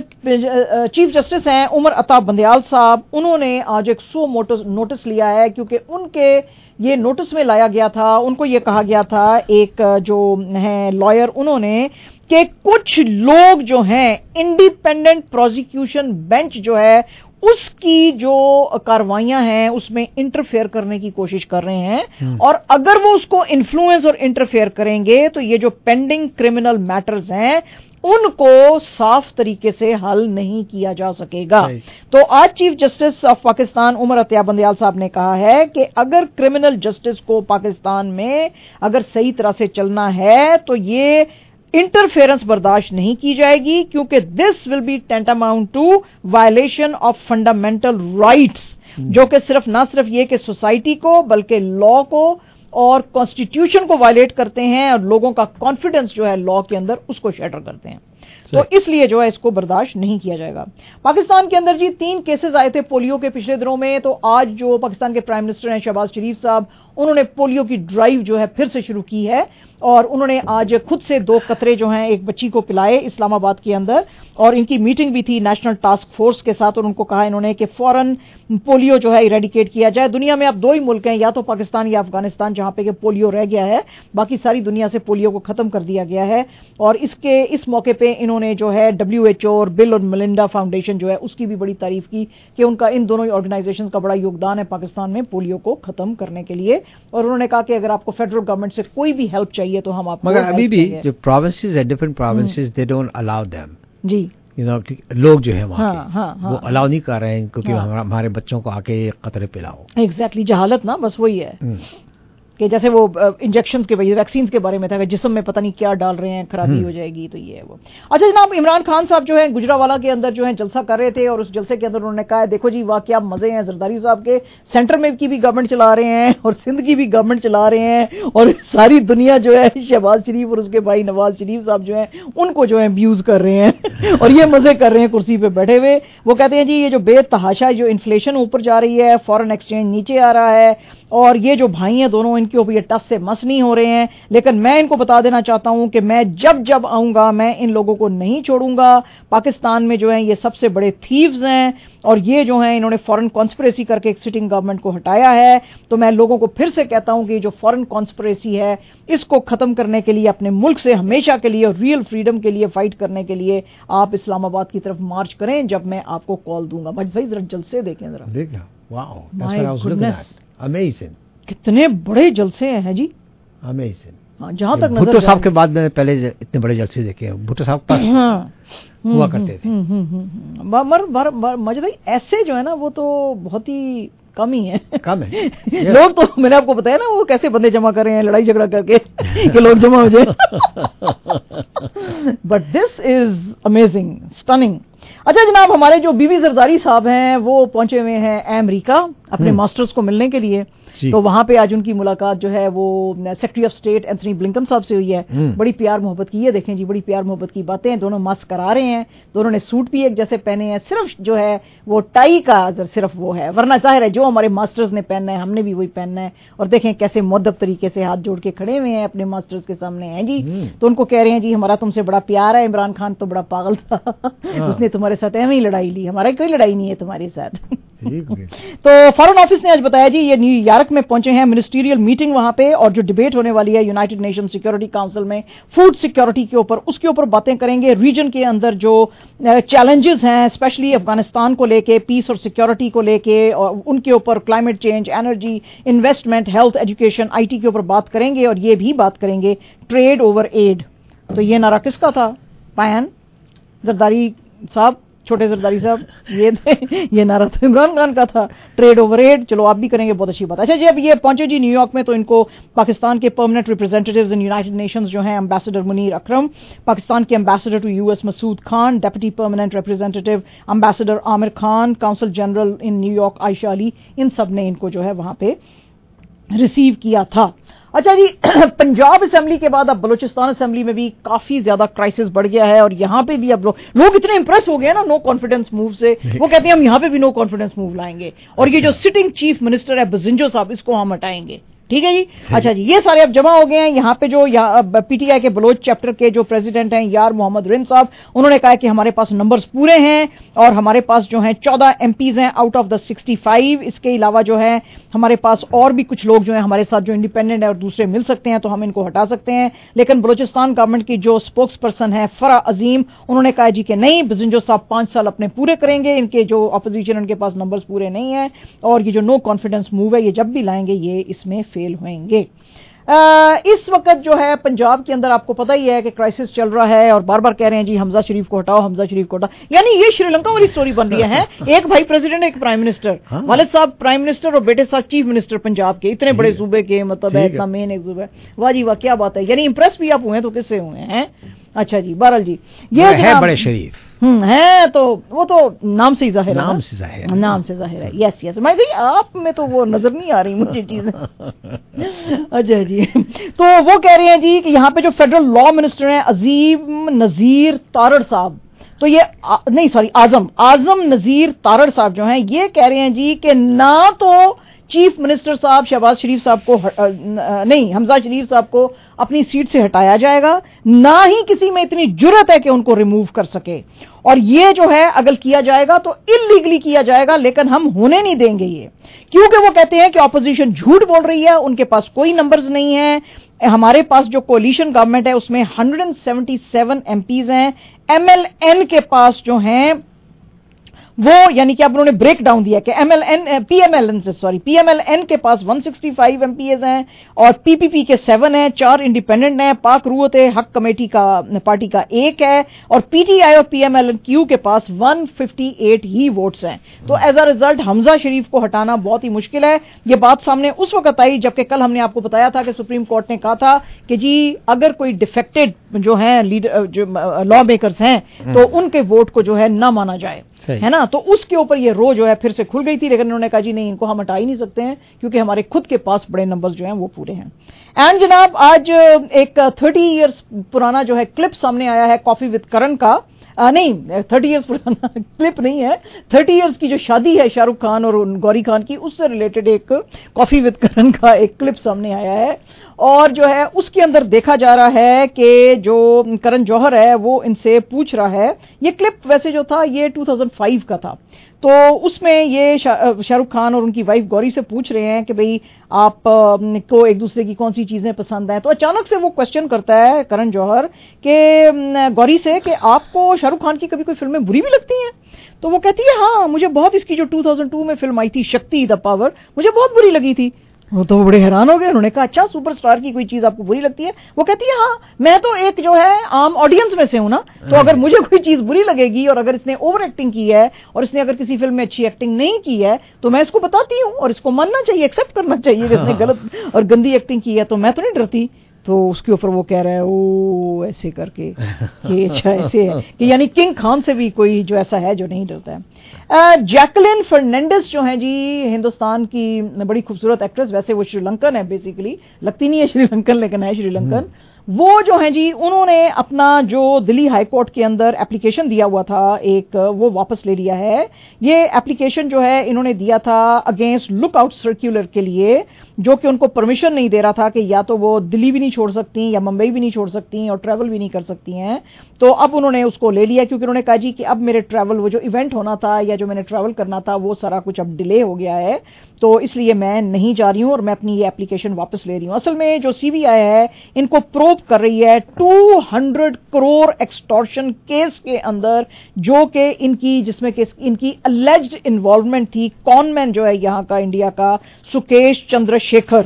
चीफ जस्टिस हैं उमर अता बंदयाल साहब, उन्होंने आज एक सो नोटिस लिया है क्योंकि उनके ये नोटिस में लाया गया था, उनको ये कहा गया था, एक जो है लॉयर उन्होंने, कि कुछ लोग जो हैं इंडिपेंडेंट प्रोसिक्यूशन बेंच जो है उसकी जो कार्रवाइयां हैं उसमें इंटरफेयर करने की कोशिश कर रहे हैं और अगर वो उसको इन्फ्लुएंस और इंटरफेयर करेंगे तो ये जो पेंडिंग क्रिमिनल मैटर्स हैं उनको साफ तरीके से हल नहीं किया जा सकेगा। तो आज chief justice of Pakistan Umar Ata Bandial साहब ने कहा है कि अगर क्रिमिनल जस्टिस को पाकिस्तान में अगर सही तरह से चलना है तो ये इंटरफेरेंस बर्दाश्त नहीं की जाएगी, क्योंकि this will be tantamount to violation of fundamental rights, जो कि सिर्फ ना सिर्फ ये कि सोसाइटी को बल्कि लॉ को और कॉन्स्टिट्यूशन को वायलेट करते हैं और लोगों का कॉन्फिडेंस जो है लॉ के अंदर उसको शैटर करते हैं। تو اس لیے جو ہے اس کو برداشت نہیں کیا جائے گا. پاکستان کے اندر جی تین کیسز آئے تھے پولیو کے پچھلے دنوں میں, تو آج جو پاکستان کے پرائم منسٹر ہیں شہباز شریف صاحب, انہوں نے پولیو کی ڈرائیو جو ہے پھر سے شروع کی ہے, اور انہوں نے آج خود سے دو قطرے جو ہیں ایک بچی کو پلائے اسلام آباد کے اندر, اور ان کی میٹنگ بھی تھی نیشنل ٹاسک فورس کے ساتھ, اور ان کو کہا انہوں نے کہ فوراً پولیو جو ہے ایریڈیکیٹ کیا جائے. دنیا میں اب دو ہی ملک ہیں, یا تو پاکستان یا افغانستان, جہاں پہ کہ پولیو رہ گیا ہے, باقی ساری دنیا سے پولیو کو ختم کر دیا گیا ہے. اور اس کے اس موقع پہ انہوں نے جو ہے ڈبلیو ایچ او اور بل اور ملنڈا فاؤنڈیشن جو ہے اس کی بھی بڑی تعریف کی کہ ان کا ان دونوں آرگنائزیشن کا بڑا یوگدان ہے پاکستان میں پولیو کو ختم کرنے کے لیے. اور انہوں نے کہا کہ اگر آپ کو فیڈرل گورنمنٹ سے کوئی بھی ہیلپ چاہیے تو ہم آپ کو, مگر ابھی بھی جو پروونسز ہے different provinces they don't allow them, جی You know, لوگ جو ہیں وہاں ہاں, ہاں, ہاں, وہ الاؤ نہیں کر رہے ہیں کیونکہ ہمارے بچوں کو آ کے قطرے پلاؤ. ایگزیکٹلی, جہالت نا, بس وہی ہے کہ جیسے وہ انجیکشنز کے ویکسینز کے بارے میں تھا کہ جسم میں پتہ نہیں کیا ڈال رہے ہیں, خرابی ہو جائے گی, تو یہ ہے وہ. اچھا جناب, عمران خان صاحب جو ہے گجراوالا کے اندر جو ہے جلسہ کر رہے تھے, اور اس جلسے کے اندر انہوں نے کہا دیکھو جی واہ کیا مزے ہیں زرداری صاحب کے, سینٹر میں کی بھی گورنمنٹ چلا رہے ہیں اور سندھ کی بھی گورنمنٹ چلا رہے ہیں, اور ساری دنیا جو ہے شہباز شریف اور اس کے بھائی نواز شریف صاحب جو ہیں ان کو جو ہے ابیوز کر رہے ہیں اور یہ مزے کر رہے ہیں کرسی پہ بیٹھے ہوئے. وہ کہتے ہیں جی یہ جو بے تحاشا جو انفلیشن اوپر جا رہی ہے, فارن ایکسچینج نیچے آ رہا ہے, اور یہ جو بھائی ہیں دونوں ان کے اوپر یہ ٹس سے مس نہیں ہو رہے ہیں, لیکن میں ان کو بتا دینا چاہتا ہوں کہ میں جب جب آؤں گا میں ان لوگوں کو نہیں چھوڑوں گا. پاکستان میں جو ہیں یہ سب سے بڑے تھیوز ہیں, اور یہ جو ہیں انہوں نے فورن کانسپریسی کر کے ایک سٹنگ گورنمنٹ کو ہٹایا ہے. تو میں لوگوں کو پھر سے کہتا ہوں کہ جو فورن کانسپریسی ہے اس کو ختم کرنے کے لیے اپنے ملک سے ہمیشہ کے لیے ریئل فریڈم کے لیے فائٹ کرنے کے لیے آپ اسلام آباد کی طرف مارچ کریں جب میں آپ کو کال دوں گا. بھائی ذرا جلسے دیکھیں, ذرا دیکھیں, wow that's what I was looking at, amazing, کتنے بڑے جلسے ہیں جی, امیزنگ. ہاں, جہاں تک نظر بھٹو صاحب کے بعد میں نے پہلے اتنے بڑے جلسے دیکھے ہیں. بھٹو صاحب پاس ہوا کرتے تھے. مجھے بھائی ایسے جو ہے نا وہ تو بہت ہی کم ہی ہے, کم ہے. لوگ تو میں نے آپ کو بتایا نا وہ کیسے بندے جمع کر رہے ہیں لڑائی جھگڑا کر کے کہ لوگ جمع ہو جائے. But this is amazing, stunning. اچھا جناب, ہمارے جو بی بی زرداری صاحب ہیں وہ پہنچے ہوئے ہیں امریکہ اپنے ماسٹرز کو ملنے کے لیے. تو وہاں پہ آج ان کی ملاقات جو ہے وہ secretary of state Anthony Blinken صاحب سے ہوئی ہے. بڑی پیار محبت کی ہے, دیکھیں جی بڑی پیار محبت کی باتیں, دونوں ماسک کرا رہے ہیں, دونوں نے سوٹ بھی ایک جیسے پہنے ہیں, صرف جو ہے وہ ٹائی کا صرف وہ ہے, ورنہ ظاہر ہے جو ہمارے ماسٹرز نے پہننا ہے ہم نے بھی وہی پہننا ہے. اور دیکھیں کیسے مؤدب طریقے سے ہاتھ جوڑ کے کھڑے ہوئے ہیں اپنے ماسٹرز کے سامنے ہیں جی. تو ان کو کہہ رہے ہیں جی ہمارا تم سے بڑا پیار ہے, عمران خان تو بڑا پاگل تھا, اس نے تمہارے ساتھ ایویں ہی لڑائی لی, ہمارا کوئی لڑائی نہیں ہے تمہارے ساتھ. تو فارن آفس نے آج بتایا جی یہ نیو یارک میں پہنچے ہیں, منسٹریل میٹنگ وہاں پہ, اور جو ڈیبیٹ ہونے والی ہے یونائٹڈ نیشن سیکورٹی کاؤنسل میں فوڈ سیکورٹی کے اوپر, اس کے اوپر باتیں کریں گے. ریجن کے اندر جو چیلنجز ہیں اسپیشلی افغانستان کو لے کے, پیس اور سیکورٹی کو لے کے, اور ان کے اوپر climate change, energy, investment, health, education, I T کے اوپر بات کریں گے, اور یہ بھی بات کریں گے ٹریڈ اوور ایڈ. تو یہ نعرہ کس کا تھا پائن زرداری صاحب, چھوٹے زرداری صاحب, یہ یہ نعرہ تو عمران خان کا تھا, ٹریڈ اوور ایڈ. چلو آپ بھی کریں گے, بہت اچھی بات. اچھا جی, اب یہ پہنچے جی نیو یارک میں, تو ان کو پاکستان کے permanent representatives in United Nations جو ہیں امبیسڈر منیر اکرم, پاکستان کے ambassador to U S Masood Khan, deputy permanent representative ambassador Aamir Khan, consul general in New York Ayesha Ali, ان سب نے ان کو جو ہے وہاں پہ ریسیو کیا تھا. اچھا جی, پنجاب اسمبلی کے بعد اب بلوچستان اسمبلی میں بھی کافی زیادہ کرائسس بڑھ گیا ہے, اور یہاں پہ بھی اب لوگ لوگ اتنے امپریس ہو گئے نا نو کانفیڈنس موو سے, وہ کہتے ہیں ہم یہاں پہ بھی نو کانفیڈنس موو لائیں گے, اور یہ جو سٹنگ چیف منسٹر ہے بزنجو صاحب, اس کو ہم ہٹائیں گے. ٹھیک ہے جی. اچھا جی, یہ سارے اب جمع ہو گئے ہیں یہاں پہ. جو پی ٹی آئی کے بلوچ چیپٹر کے جو پریزیڈنٹ ہیں یار محمد رن صاحب, انہوں نے کہا کہ ہمارے پاس نمبرز پورے ہیں, اور ہمارے پاس جو ہیں چودہ ایم پیز ہیں out of the sixty five. اس کے علاوہ جو ہے ہمارے پاس اور بھی کچھ لوگ جو ہیں ہمارے ساتھ جو انڈیپینڈنٹ ہیں اور دوسرے مل سکتے ہیں, تو ہم ان کو ہٹا سکتے ہیں. لیکن بلوچستان گورنمنٹ کی جو اسپوکس پرسن ہے فرا عظیم, انہوں نے کہا جی کہ نہیں, بزنجو صاحب پانچ سال اپنے پورے کریں گے, ان کے جو اپوزیشن ان کے پاس نمبرز پورے نہیں ہیں, اور یہ جو نو کانفیڈنس موو ہے یہ جب بھی لائیں گے یہ اس میں فیل ہوئیں گے. اس وقت جو ہے پنجاب کے اندر آپ کو پتہ ہی ہے کہ کرائسس چل رہا ہے, اور بار بار کہہ رہے ہیں جی حمزہ شریف کو ہٹاؤ, حمزہ شریف کو ہٹاؤ. یعنی یہ شری لنکا والی سٹوری بن رہی ہے. ایک بھائی پریزیڈنٹ, ایک پرائم منسٹر, والد صاحب پرائم منسٹر اور بیٹے صاحب چیف منسٹر پنجاب کے, اتنے بڑے صوبے کے, مطلب ہے اتنا مین ایک صوبہ. واہ جی واہ, کیا بات ہے. یعنی امپریس بھی آپ ہوئے تو کس سے ہوئے ہیں. اچھا جی, بہرحال جی یہ ہے بڑے شریف ہے, تو وہ تو نام سے ہی ظاہر ہے, نام سے ظاہر ہے, نام سے ظاہر ہے. یس یس, میں آپ میں تو وہ نظر نہیں آ رہی مجھے چیزیں. اچھا جی, تو وہ کہہ رہے ہیں جی کہ یہاں پہ جو فیڈرل لا منسٹر ہیں عظیم आजम नजीर तारड़ साहब, तो ये आ, नहीं सॉरी आजम आजम नजीर तारड़ साहब जो हैं ये कह रहे हैं जी कि ना तो चीफ मिनिस्टर साहब शहबाज शरीफ साहब को नहीं हमजा शरीफ साहब को अपनी सीट से हटाया जाएगा, ना ही किसी में इतनी जुर्रत है कि उनको रिमूव कर सके, और ये जो है अगर किया जाएगा तो इलीगली किया जाएगा, लेकिन हम होने नहीं देंगे ये, क्योंकि वो कहते हैं कि ऑपोजिशन झूठ बोल रही है, उनके पास कोई नंबर्स नहीं है। हमारे पास जो कोलिशन गवर्नमेंट है उसमें एक सौ सतहत्तर एमपीज हैं, एमएलएन के पास जो हैं वो यानी कि अब उन्होंने ब्रेक डाउन दिया कि एमएलएन पीएमएलएन से सॉरी पीएमएलएन के पास एक सौ पैंसठ एमपीएस हैं और पीपीपी के सेवन हैं, चार इंडिपेंडेंट हैं, पाक रूअत हक कमेटी का पार्टी का एक है, और पीटीआई और पीएमएलएन क्यू के पास एक सौ अट्ठावन ही वोट्स हैं। तो as a result Hamza Sharif को हटाना बहुत ही मुश्किल है। ये बात सामने उस वक्त आई जबकि कल हमने आपको बताया था कि सुप्रीम कोर्ट ने कहा था कि जी अगर कोई डिफेक्टेड जो है लीडर जो लॉ मेकर्स हैं तो उनके वोट को जो है ना माना जाए, है ना। तो उसके ऊपर ये रो जो है फिर से खुल गई थी, लेकिन उन्होंने कहा जी नहीं इनको हम हटा ही नहीं सकते हैं क्योंकि हमारे खुद के पास बड़े नंबर्स जो हैं वो पूरे हैं। एंड जनाब आज एक थर्टी इयर्स पुराना जो है क्लिप सामने आया है कॉफी विद करण का, आ, नहीं थर्टी इयर्स पुराना क्लिप नहीं है, थर्टी इयर्स की जो शादी है शाहरुख खान और गौरी खान की उससे रिलेटेड एक कॉफी विद करण का एक क्लिप सामने आया है, और जो है उसके अंदर देखा जा रहा है कि जो करण जौहर है वो इनसे पूछ रहा है, ये क्लिप वैसे जो था ये दो हज़ार पाँच का था, तो उसमें ये शाहरुख खान और उनकी वाइफ गौरी से पूछ रहे हैं कि भाई आप को एक दूसरे की कौन सी चीजें पसंद हैं, तो अचानक से वो क्वेश्चन करता है करण जौहर के गौरी से कि आपको शाहरुख खान की कभी कोई फिल्में बुरी भी लगती हैं, तो वो कहती है हाँ मुझे बहुत इसकी जो दो हज़ार दो में फिल्म आई थी शक्ति द पावर मुझे बहुत बुरी लगी थी। वो तो बड़े हैरान हो गए, उन्होंने कहा अच्छा सुपरस्टार की कोई चीज आपको बुरी लगती है? वो कहती है हाँ मैं तो एक जो है आम ऑडियंस में से हूं ना, तो अगर मुझे कोई चीज बुरी लगेगी और अगर इसने ओवर एक्टिंग की है और इसने अगर किसी फिल्म में अच्छी एक्टिंग नहीं की है तो मैं इसको बताती हूँ और इसको मानना चाहिए, एक्सेप्ट करना चाहिए कि इसने गलत और गंदी एक्टिंग की है, तो मैं तो नहीं डरती। तो उसके ऊपर वो कह रहा है ओ ऐसे करके कि अच्छा ऐसे है कि यानी किंग खान से भी कोई जो ऐसा है जो नहीं डरता है। जैकलिन फर्नांडिस जो है जी हिंदुस्तान की बड़ी खूबसूरत एक्ट्रेस, वैसे वो श्रीलंकन है, बेसिकली लगती नहीं है श्रीलंकन लेकिन है श्रीलंकन, वो जो है जी उन्होंने अपना जो दिल्ली हाई कोर्ट के अंदर एप्लीकेशन दिया हुआ था एक वो वापस ले लिया है। ये एप्लीकेशन जो है इन्होंने दिया था अगेंस्ट लुकआउट सर्कुलर के लिए, जो कि उनको परमिशन नहीं दे रहा था कि या तो वो दिल्ली भी नहीं छोड़ सकती या मुंबई भी नहीं छोड़ सकती और ट्रैवल भी नहीं कर सकती हैं। तो अब उन्होंने उसको ले लिया क्योंकि उन्होंने कहा जी कि अब मेरे ट्रैवल वो जो इवेंट होना था या जो मैंने ट्रैवल करना था वो सारा कुछ अब डिले हो गया है, तो इसलिए मैं नहीं जा रही हूं और मैं अपनी ये एप्लीकेशन वापस ले रही हूं। असल में जो सीबीआई है इनको प्रोब कर रही है दो सौ करोड़ एक्सटॉर्शन केस के अंदर, जो कि इनकी जिसमें कि इनकी अलेज्ड इन्वॉल्वमेंट थी कॉनमैन जो है यहाँ का इंडिया का सुकेश चंद्रशेखर।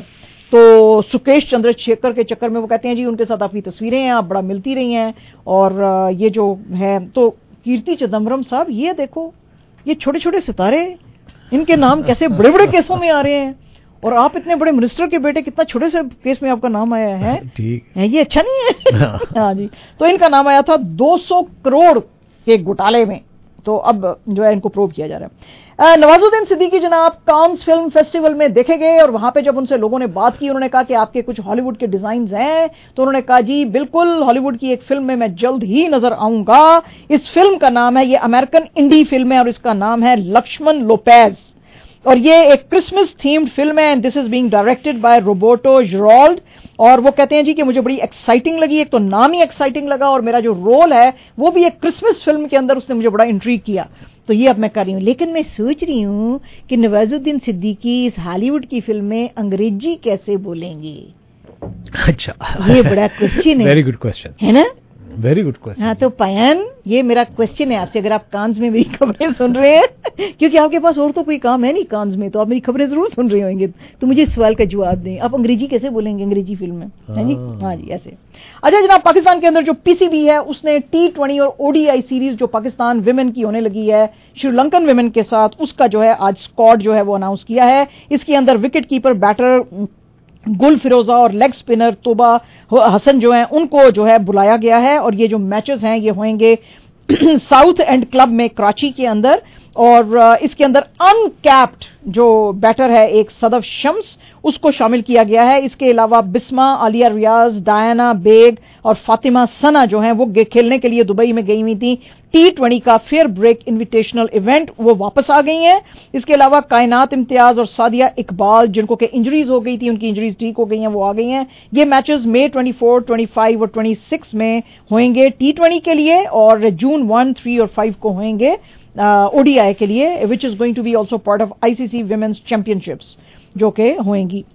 तो सुकेश चंद्रशेखर के चक्कर में वो कहते हैं जी उनके साथ आपकी तस्वीरें हैं, आप बड़ा मिलती रही हैं, और ये जो है तो कीर्ति चिदम्बरम साहब ये देखो ये छोटे छोटे सितारे इनके नाम कैसे बड़े बड़े केसों में आ रहे हैं, और आप इतने बड़े मिनिस्टर के बेटे कितना छोटे से केस में आपका नाम आया है, ठीक है ये अच्छा नहीं है। हाँ जी, तो इनका नाम आया था दो सौ करोड़ के घोटाले में, तो अब जो है इनको प्रूव किया जा रहा है। नवाजुद्दीन सिद्दीकी जनाब कांस फिल्म फेस्टिवल में देखे गए और वहां पे जब उनसे लोगों ने बात की उन्होंने कहा कि आपके कुछ हॉलीवुड के डिजाइन्स हैं, तो उन्होंने कहा जी बिल्कुल हॉलीवुड की एक फिल्म में मैं जल्द ही नजर आऊंगा। इस फिल्म का नाम है, ये अमेरिकन इंडी फिल्म है और इसका नाम है लक्ष्मण लोपेज, और ये एक क्रिसमस थीम्ड फिल्म है and this is being directed by Roberto Gerald. और वो कहते हैं जी कि मुझे बड़ी एक्साइटिंग लगी, एक तो नाम ही एक्साइटिंग लगा और मेरा जो रोल है वो भी एक क्रिसमस फिल्म के अंदर उसने मुझे बड़ा इंट्रीग किया, तो ये अब मैं कर रही हूँ। लेकिन मैं सोच रही हूँ कि नवाजुद्दीन सिद्दीकी इस हॉलीवुड की फिल्म में अंग्रेजी कैसे बोलेंगे। अच्छा ये बड़ा क्वेश्चन है, वेरी गुड क्वेश्चन है ना, वेरी गुड क्वेश्चन। हाँ तो पयन ये मेरा क्वेश्चन है आपसे, अगर आप कांस में मेरी खबरें सुन रहे हैं क्योंकि आपके पास और तो कोई काम है नहीं कांस में, तो आप मेरी खबरें जरूर सुन रहे होंगे, तो मुझे इस सवाल का जवाब दें, आप अंग्रेजी कैसे बोलेंगे अंग्रेजी फिल्म में, है जी। हाँ जी ऐसे। अच्छा जनाब, पाकिस्तान के अंदर जो पीसीबी है उसने टी ट्वेंटी और ओडीआई सीरीज जो पाकिस्तान विमेन की होने लगी है श्रीलंकन विमेन के साथ, उसका जो है आज स्क्वाड जो है वो अनाउंस किया है। इसके अंदर विकेट कीपर, बैटर गुल फिरोजा और लेग स्पिनर तोबा हसन जो हैं उनको जो है बुलाया गया है, और ये जो मैचेस हैं ये होंगे साउथ एंड क्लब में कराची के अंदर, اور اس کے اندر انکیپڈ جو بیٹر ہے ایک صدف شمس اس کو شامل کیا گیا ہے. اس کے علاوہ بسمہ، عالیہ ریاض، ڈائنا بیگ اور فاطمہ ثنا جو ہیں وہ کھیلنے کے لیے دبئی میں گئی ہوئی تھیں. ٹی ٹوینٹی کا فیئر بریک انویٹیشنل ایونٹ وہ واپس آ گئی ہیں. اس کے علاوہ کائنات امتیاز اور سعدیہ اقبال جن کو کہ انجریز ہو گئی تھی ان کی انجریز ٹھیک ہو گئی ہیں وہ آ گئی ہیں. یہ میچز مئی چوبیس، پچیس اور چھبیس میں ہوئیں گے ٹی ٹوینٹی کے لیے اور جون ون، تھری اور فائیو کو ہوئیں گے او ڈی آئی کے لیے which is going to be also part of I C C women's championships جو کہ ہوئیں گی.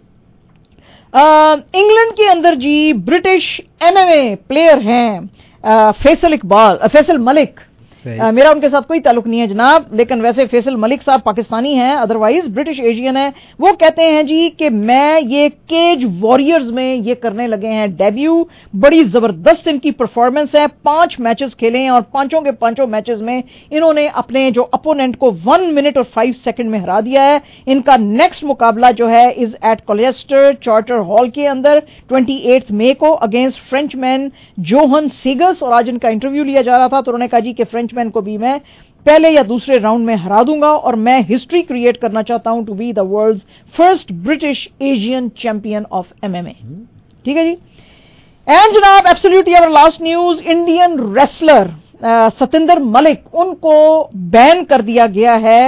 انگلینڈ کے اندر جی British M M A player ہیں فیصل اقبال فیصل ملک. میرا ان کے ساتھ کوئی تعلق نہیں ہے جناب، لیکن ویسے فیصل ملک صاحب پاکستانی ہیں، ادروائز برٹش ایشین ہیں. وہ کہتے ہیں جی کہ میں یہ کیج واریئرز میں یہ کرنے لگے ہیں ڈیبیو. بڑی زبردست ان کی پرفارمنس ہے، پانچ میچز کھیلے ہیں اور پانچوں کے پانچوں میچز میں انہوں نے اپنے جو اپوننٹ کو ون منٹ اور فائیو سیکنڈ میں ہرا دیا ہے. ان کا نیکسٹ مقابلہ جو ہے is at Colchester charter hall کے اندر ٹوئنٹی ایٹھ مئی کو اگینسٹ فرینچ مین جوہن سیگس. اور آج ان کا انٹرویو لیا جا رہا تھا تو انہوں نے کہا جی کہ فرینچ مین کو بھی میں پہلے یا دوسرے راؤنڈ میں ہرا دوں گا اور میں ہسٹری کریٹ کرنا چاہتا ہوں to be the world's first British Asian champion of M M A. ٹھیک ہے جی. اینڈ جناب ایبسلیوٹلی اور last news, Indian wrestler Satender Malik ان کو بین کر دیا گیا ہے.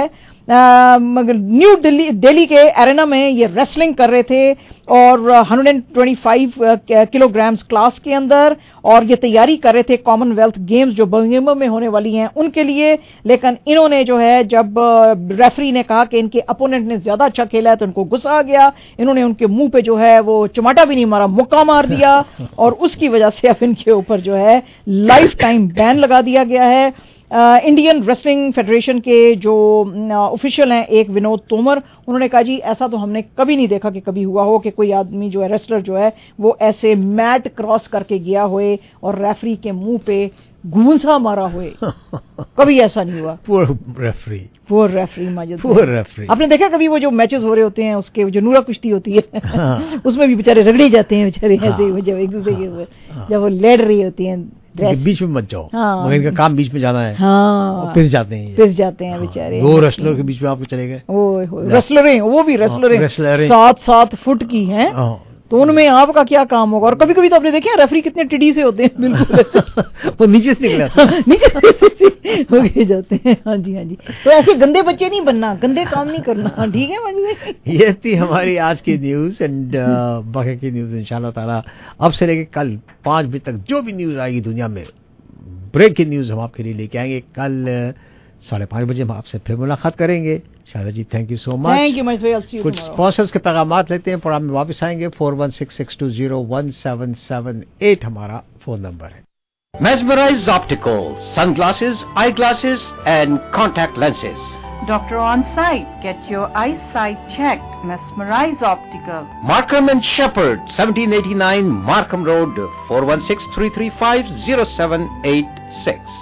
مگر نیو دلی دہلی کے ایرینا میں یہ ریسلنگ کر رہے تھے اور one twenty five kilograms class کے اندر اور یہ تیاری کر رہے تھے کامن ویلتھ گیمز جو برمنگھم میں ہونے والی ہیں ان کے لیے. لیکن انہوں نے جو ہے جب ریفری نے کہا کہ ان کے اپوننٹ نے زیادہ اچھا کھیلا ہے تو ان کو غصہ آ گیا. انہوں نے ان کے منہ پہ جو ہے وہ چماٹا بھی نہیں مارا، مکہ مار دیا اور اس کی وجہ سے اب ان کے اوپر جو ہے لائف ٹائم بین لگا دیا گیا ہے. انڈین ریسلنگ فیڈریشن کے جو آفیشل ہیں ایک ونود تومر، انہوں نے کہا جی ایسا تو ہم نے کبھی نہیں دیکھا کہ کبھی ہوا ہو کہ کوئی آدمی جو ہے ریسلر جو ہے وہ ایسے میٹ کراس کر کے گیا ہوئے اور ریفری کے منہ پہ گھونسا مارا ہوئے. کبھی ایسا نہیں ہوا. پور ریفری پور ریفری ماجد پور ریفری. آپ نے دیکھا کبھی وہ جو میچز ہو رہے ہوتے ہیں اس کے جو نورا کشتی ہوتی ہے اس میں بھی بےچارے رگڑے جاتے ہیں بےچارے ایسے جب ایک دوسرے کے اوپر جب وہ لڑ رہی ہوتی ہیں بیچ میں مت جاؤ. ہاں ان کا کام بیچ میں جانا ہے. ہاں پس جاتے ہیں پس جاتے ہیں بےچارے. دو ریسلر کے بیچ میں آپ کو چلے گئے. ریسلریں وہ بھی ریسلریں سات سات فٹ کی ہیں تو ان میں آپ کا کیا کام ہوگا. اور کبھی کبھی تو آپ نے دیکھا ریفری کتنے ٹڈی سے ہوتے ہیں بالکل وہ نیچے سے نکلا نیچے سے ہو کے جاتے ہیں. ہاں جی ہاں جی. تو ایسے گندے بچے نہیں بننا، گندے کام نہیں کرنا. ٹھیک ہے. یہ تھی ہماری آج کی نیوز اینڈ باقی کی نیوز انشاءاللہ تعالی اب سے لے کے کل پانچ بجے تک جو بھی نیوز آئے گی دنیا میں بریکنگ نیوز ہم آپ کے لیے لے کے آئیں گے. کل ساڑھے پانچ بجے ہم آپ سے پھر ملاقات کریں گے. Shahida ji thank you so much. Thank you much. کچھ اسپانسرز کے پیغامات لیتے ہیں پروگرام میں واپس آئیں گے. Four one six six two zero one seven seven eight ہمارا فون نمبر ہے. Mesmerize Optical, sunglasses, eyeglasses and contact lenses. Doctor on site. Get your eyesight checked. Mesmerize Optical. Markham and Shepherd, seventeen eighty-nine Markham Road, four one six, three three five, zero seven eight six.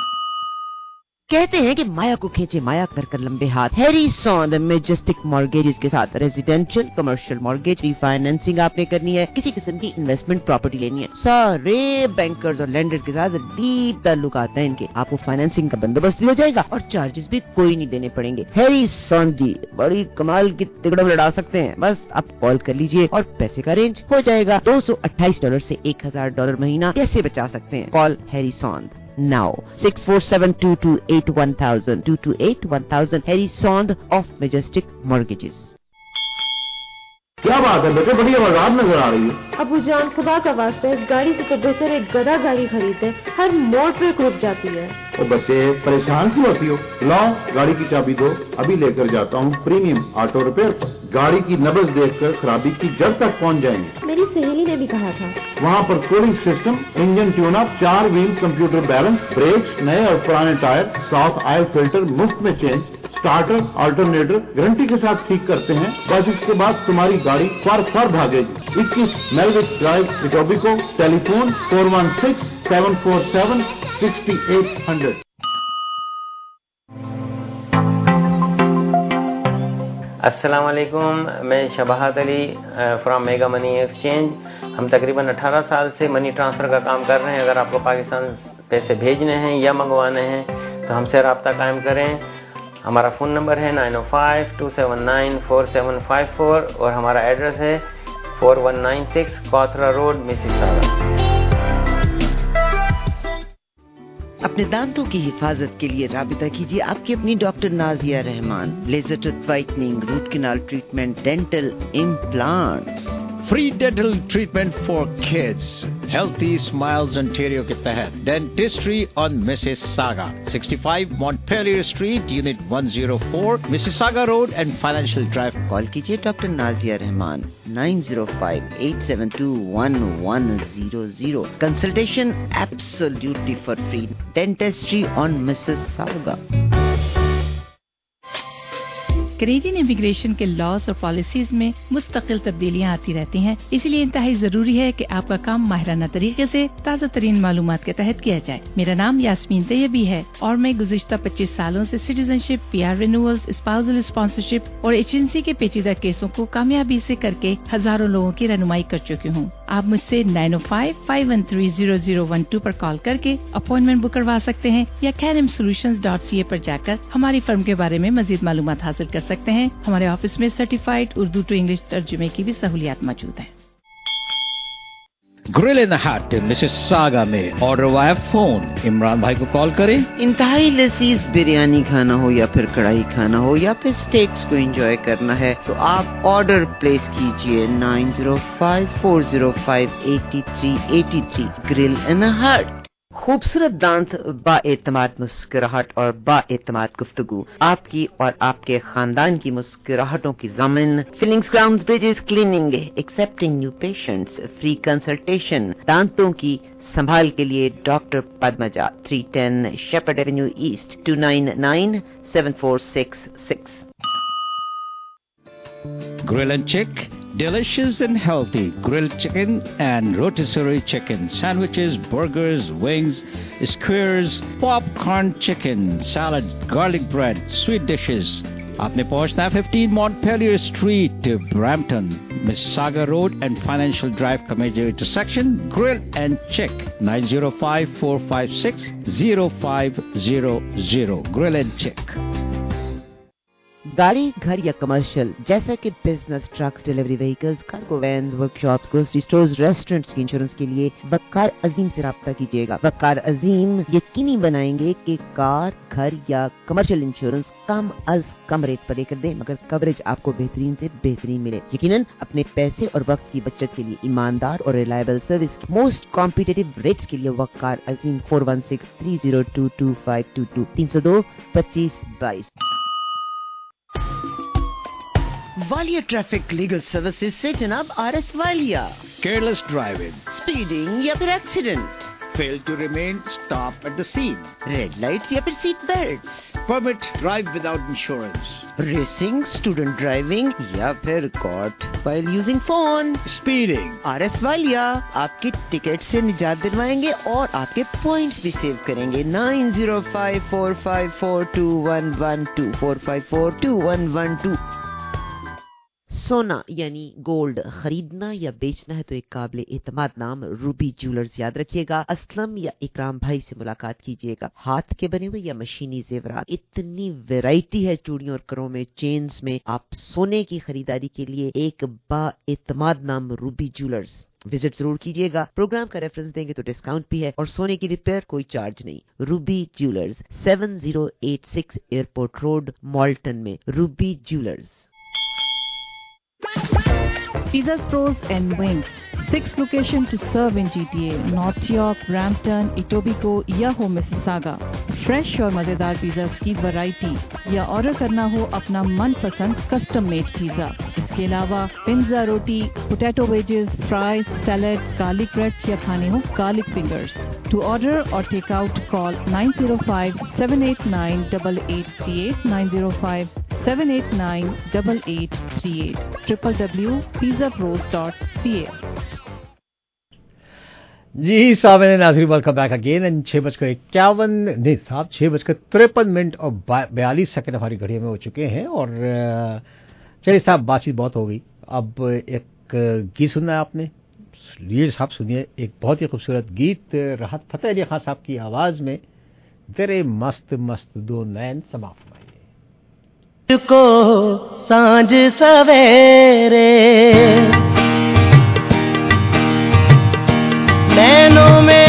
کہتے ہیں کہ مایا کو کھینچے مایا کر کر لمبے ہاتھ. Harry سون majestic mortgages کے ساتھ residential commercial mortgage refinancing آپ نے کرنی ہے، کسی قسم کی انویسٹمنٹ پراپرٹی لینی ہے، سارے بینکرز اور لینڈرز کے ساتھ ڈیپ تعلقات ہیں ان کے. آپ کو فائنینسنگ کا بندوبست بھی ہو جائے گا اور چارجز بھی کوئی نہیں دینے پڑیں گے. ہیری سون جی بڑی کمال کی تگڑم لڑا سکتے ہیں. بس آپ کال کر لیجئے اور پیسے کا رینج ہو جائے گا. دو سو اٹھائیس ڈالر سے ایک ہزار ڈالر مہینہ کیسے بچا سکتے ہیں؟ کال ہیری سون now six four seven two two eight one thousand two two eight one thousand Harry Sond of Majestic Mortgages. کیا بات ہے بیٹے، بڑی آواز نظر آ رہی ہے. ابو جان خدا کا واسطہ اس گاڑی سے تو بہتر ایک گدا گاڑی خریدے، ہر موڑ پہ رک جاتی ہے. اور بچے پریشان کیوں ہوتی ہو؟ لاؤ گاڑی کی چابی دو، ابھی لے کر جاتا ہوں پریمیم آٹو ریپیئر پر. گاڑی کی نبض دیکھ کر خرابی کی جڑ تک پہنچ جائیں گے. میری سہیلی نے بھی کہا تھا. وہاں پر cooling system, engine tune up, چار ویل کمپیوٹر بیلنس، بریکس، نئے اور پرانے ٹائر، ساؤتھ آئل فلٹر مفت میں چینج، اسٹارٹر آلٹرنیٹر گارنٹی کے ساتھ ٹھیک کرتے ہیں. بس اس کے بعد تمہاری گاڑی فر فر بھاگے گی. اکیس میلوک drive Etobicoke, telephone four one six seven four seven sixty eight hundred. السلام علیکم، میں Shabahat Ali from mega money exchange. ہم تقریباً اٹھارہ سال سے منی ٹرانسفر کا کام کر رہے ہیں. اگر آپ کو پاکستان پیسے بھیجنے ہیں یا منگوانے ہیں تو ہم سے رابطہ قائم کریں. ہمارا فون نمبر ہے nine oh five two seven nine four seven five four اور ہمارا ایڈریس ہے four one nine six Cawthra road Mississauga. اپنے دانتوں کی حفاظت کے لیے رابطہ کیجیے آپ کی اپنی doctor Nazia Rehman. Laser tooth whitening, root canal treatment, dental implants. Free dental treatment for kids. Healthy Smiles Ontario کے تحت Dentistry on Mississauga, sixty-five Montpelier Street, Unit one oh four, Mississauga Road and Financial Drive. کال کیجیے doctor Nazia Rehman nine oh five eight seven two one one zero zero. Consultation absolutely for free. Dentistry on Mississauga. Canadian immigration کے laws اور policies میں مستقل تبدیلیاں آتی رہتی ہیں، اسی لیے انتہائی ضروری ہے کہ آپ کا کام ماہرانہ طریقے سے تازہ ترین معلومات کے تحت کیا جائے. میرا نام یاسمین طیبی ہے اور میں گزشتہ پچیس سالوں سے citizenship, P R renewals, spousal sponsorship اور ایجنسی کے پیچیدہ کیسوں کو کامیابی سے کر کے ہزاروں لوگوں کی رہنمائی کر چکی ہوں. آپ مجھ سے nine oh five five one three zero zero one two پر کال کر کے اپوائنٹمنٹ بک کروا سکتے ہیں یا کینم سولوشنز ڈاٹ سی اے پر جا کر ہماری فرم کے بارے میں مزید معلومات حاصل کر سکتے ہیں. ہمارے آفس میں سرٹیفائڈ اردو ٹو انگلش ترجمے کی بھی سہولیات موجود ہیں. گرل ان ہٹ مسیساگا میں آرڈر وایا فون. عمران بھائی کو کال کریں. انتہائی لذیذ بریانی کھانا ہو یا پھر کڑھائی کھانا ہو یا پھر اسٹیکس کو انجوائے کرنا ہے تو آپ آرڈر پلیس کیجئے nine zero five four zero five eighty three eighty three. Grill in hut. خوبصورت دانت، با اعتماد مسکراہٹ اور با اعتماد گفتگو، آپ کی اور آپ کے خاندان کی مسکراہٹوں کی ضامن. Fillings, crowns, bridges, cleaning, accepting new patients, free consultation. دانتوں کی سنبھال کے لیے doctor Padmaja, thirteen Shepherd avenue east, two nine nine seven four six six. Grill and Chick, delicious and healthy grilled chicken and rotisserie chicken, sandwiches, burgers, wings, skewers, popcorn chicken, salad, garlic bread, sweet dishes. آپ نے پہنچنا ہے fifteen Montpelier Street, Brampton, Mississauga Road and Financial Drive کا major intersection. Grill and Chick, nine oh five four five six oh five zero zero. Grill and Chick. گاڑی، گھر یا commercial جیسا کہ business, trucks, delivery vehicles, cargo vans, ورک شاپس، grocery stores, restaurants کی insurance کے لیے وقار عظیم سے رابطہ کیجیے گا. وقار عظیم یقینی بنائیں گے کہ کار، گھر یا کمرشل انشورنس کم از کم ریٹ پر لے کر دیں مگر کوریج آپ کو بہترین سے بہترین ملے. یقیناً اپنے پیسے اور وقت کی بچت کے لیے ایماندار اور ریلائبل سروس کی موسٹ کمپیٹیٹو ریٹس کے لیے Waqar Azeem four one six three zero two two five two two تین سو دو پچیس بائیس. والیہ ٹریفک لیگل سروسز سے جناب R S Walia. Careless driving, speeding یا پھر accident, fail to remain, stop at the scene, red lights یا پھر seat belts, permit drive without insurance, racing, student driving یا پھر caught while using phone. speeding. R S Walia آپ کی ticket سے نجات دلوائیں گے اور آپ کے پوائنٹس بھی سیو کریں گے. Nine zero five four five four two one one two four five four two one one two. سونا یعنی گولڈ خریدنا یا بیچنا ہے تو ایک قابل اعتماد نام روبی جیولرز یاد رکھیے گا. اسلم یا اکرام بھائی سے ملاقات کیجیے گا. ہاتھ کے بنے ہوئے یا مشینی زیورات، اتنی ویرائٹی ہے چوڑیوں اور کروں میں، چینز میں. آپ سونے کی خریداری کے لیے ایک با اعتماد نام روبی جیولرز وزٹ ضرور کیجیے گا. پروگرام کا ریفرنس دیں گے تو ڈسکاؤنٹ بھی ہے اور سونے کی ریپیئر کوئی چارج نہیں. Ruby Jewellers, seven zero eight six airport road, Malton میں. Ruby Jewellers. Pizzas Pros and Wings. Six locations to serve in G T A: North York, Brampton, Etobicoke یا ہو Mississauga. فریش اور مزیدار pizzas کی variety یا order کرنا ہو اپنا من پسند کسٹم میڈ پیزا. اس کے علاوہ پنزا روٹی، potato wedges, fries, salad, garlic bread یا کھانے ہو گارلک فنگرز. ٹو آرڈر اور take out call nine zero five seven eight nine double eight three eight nine zero five seven eight nine double eight three eight triple W pizza pros dot C A. جی صاحب ناظرین، welcome back again. چھ بج کر اکیاون نہیں صاحب چھ بج کر ترپن منٹ اور بیالیس سیکنڈ ہماری گھڑی میں ہو چکے ہیں. اور چلیے صاحب بات چیت بہت ہو گئی. اب ایک گیت سننا ہے آپ نے. لیڈ صاحب سنیے ایک بہت ہی خوبصورت گیت راحت فتح علی خان صاحب کی آواز میں. تیرے مست مست دو نین سما فرمائیے. को सांझ सवेरे नैनों में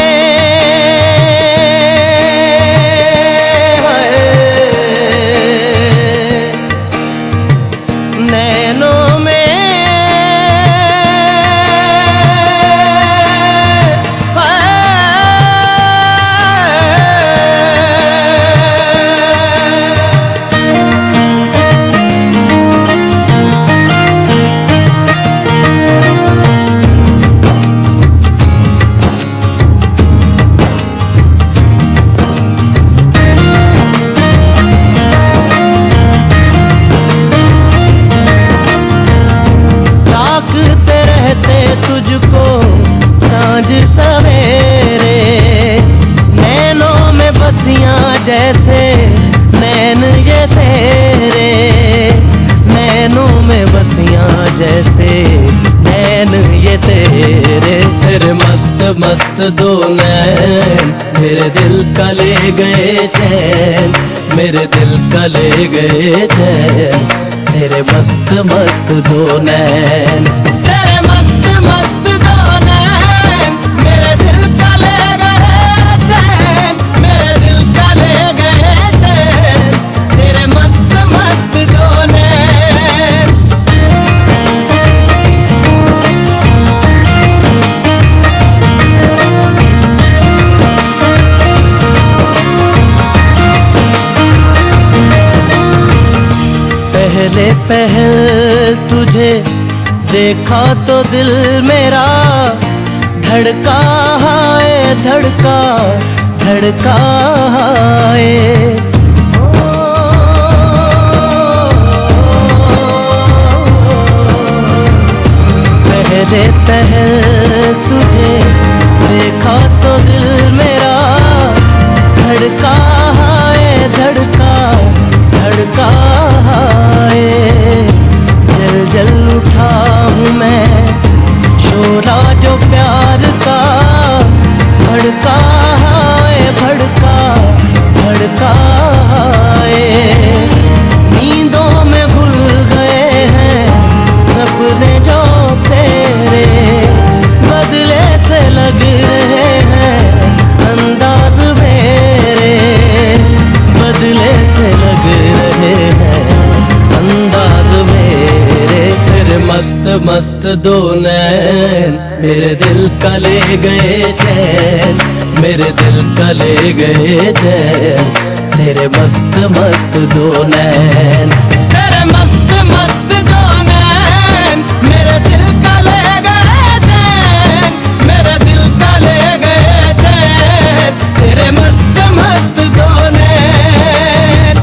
तुझको सांझ सवेरे नैनों में बसियां जैसे नैन ये तेरे नैनों में बसियां जैसे नैन ये तेरे तेरे मस्त मस्त दो नैन मेरे दिल का ले गए चैन मेरे दिल का ले गए चैन तेरे मस्त मस्त दो नैन तेरे मस्त मस्त दो नैन मेरे दिल का ले गए चैन मेरे दिल का ले गए चैन तेरे मस्त मस्त दो नैन पहले पहल तुझे देखा तो दिल मेरा धड़का है धड़का धड़का है पहले पहल तुझे देखा तो दिल मेरा धड़का है धड़का धड़का है जल जल उठा हूँ मैं शोला जो प्यार का भड़का है भड़का भड़का है नींदों में भूल गए हैं सपने जो तेरे बदले से लग रहे हैं अंदाज मेरे बदले से लग रहे हैं अंदाज मेरे तेरे मस्त मस्त दो नैन मेरे दिल का ले गए चैन मेरे दिल का ले गए चैन तेरे मस्त मस्त दो नैन तेरे मस्त मस्त दो नैन मेरे दिल का ले गए चैन मेरे दिल का ले गए चैन तेरे मस्त मस्त दो नैन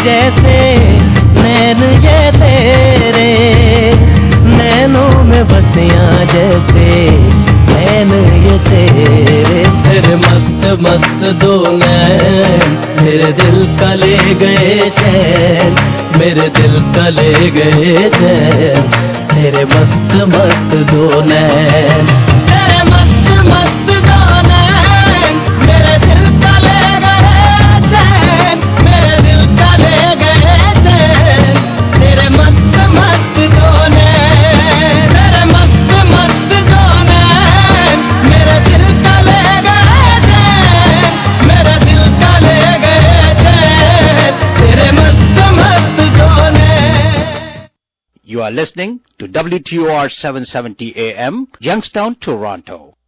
जैसे नैन ये तेरे, नैनों में बसियां जैसे नैन ये तेरे। तेरे मस्त मस्त दो नैन मेरे दिल का ले गए चैन, मेरे दिल का ले गए चैन, तेरे मस्त मस्त दो नैन, तेरे मस्त मस्त दो नैन मेरे दिल का ले गए चैन, मेरे दिल का ले गए चैन, तेरे मस्त मस्त दो नैन, तेरे मस्त मस्त दो नैन मेरे दिल का ले गए चैन, मेरे दिल का ले गए चैन, तेरे मस्त मस्त दो नैन। You are listening to W T O R seven seventy A M, Youngstown, Toronto.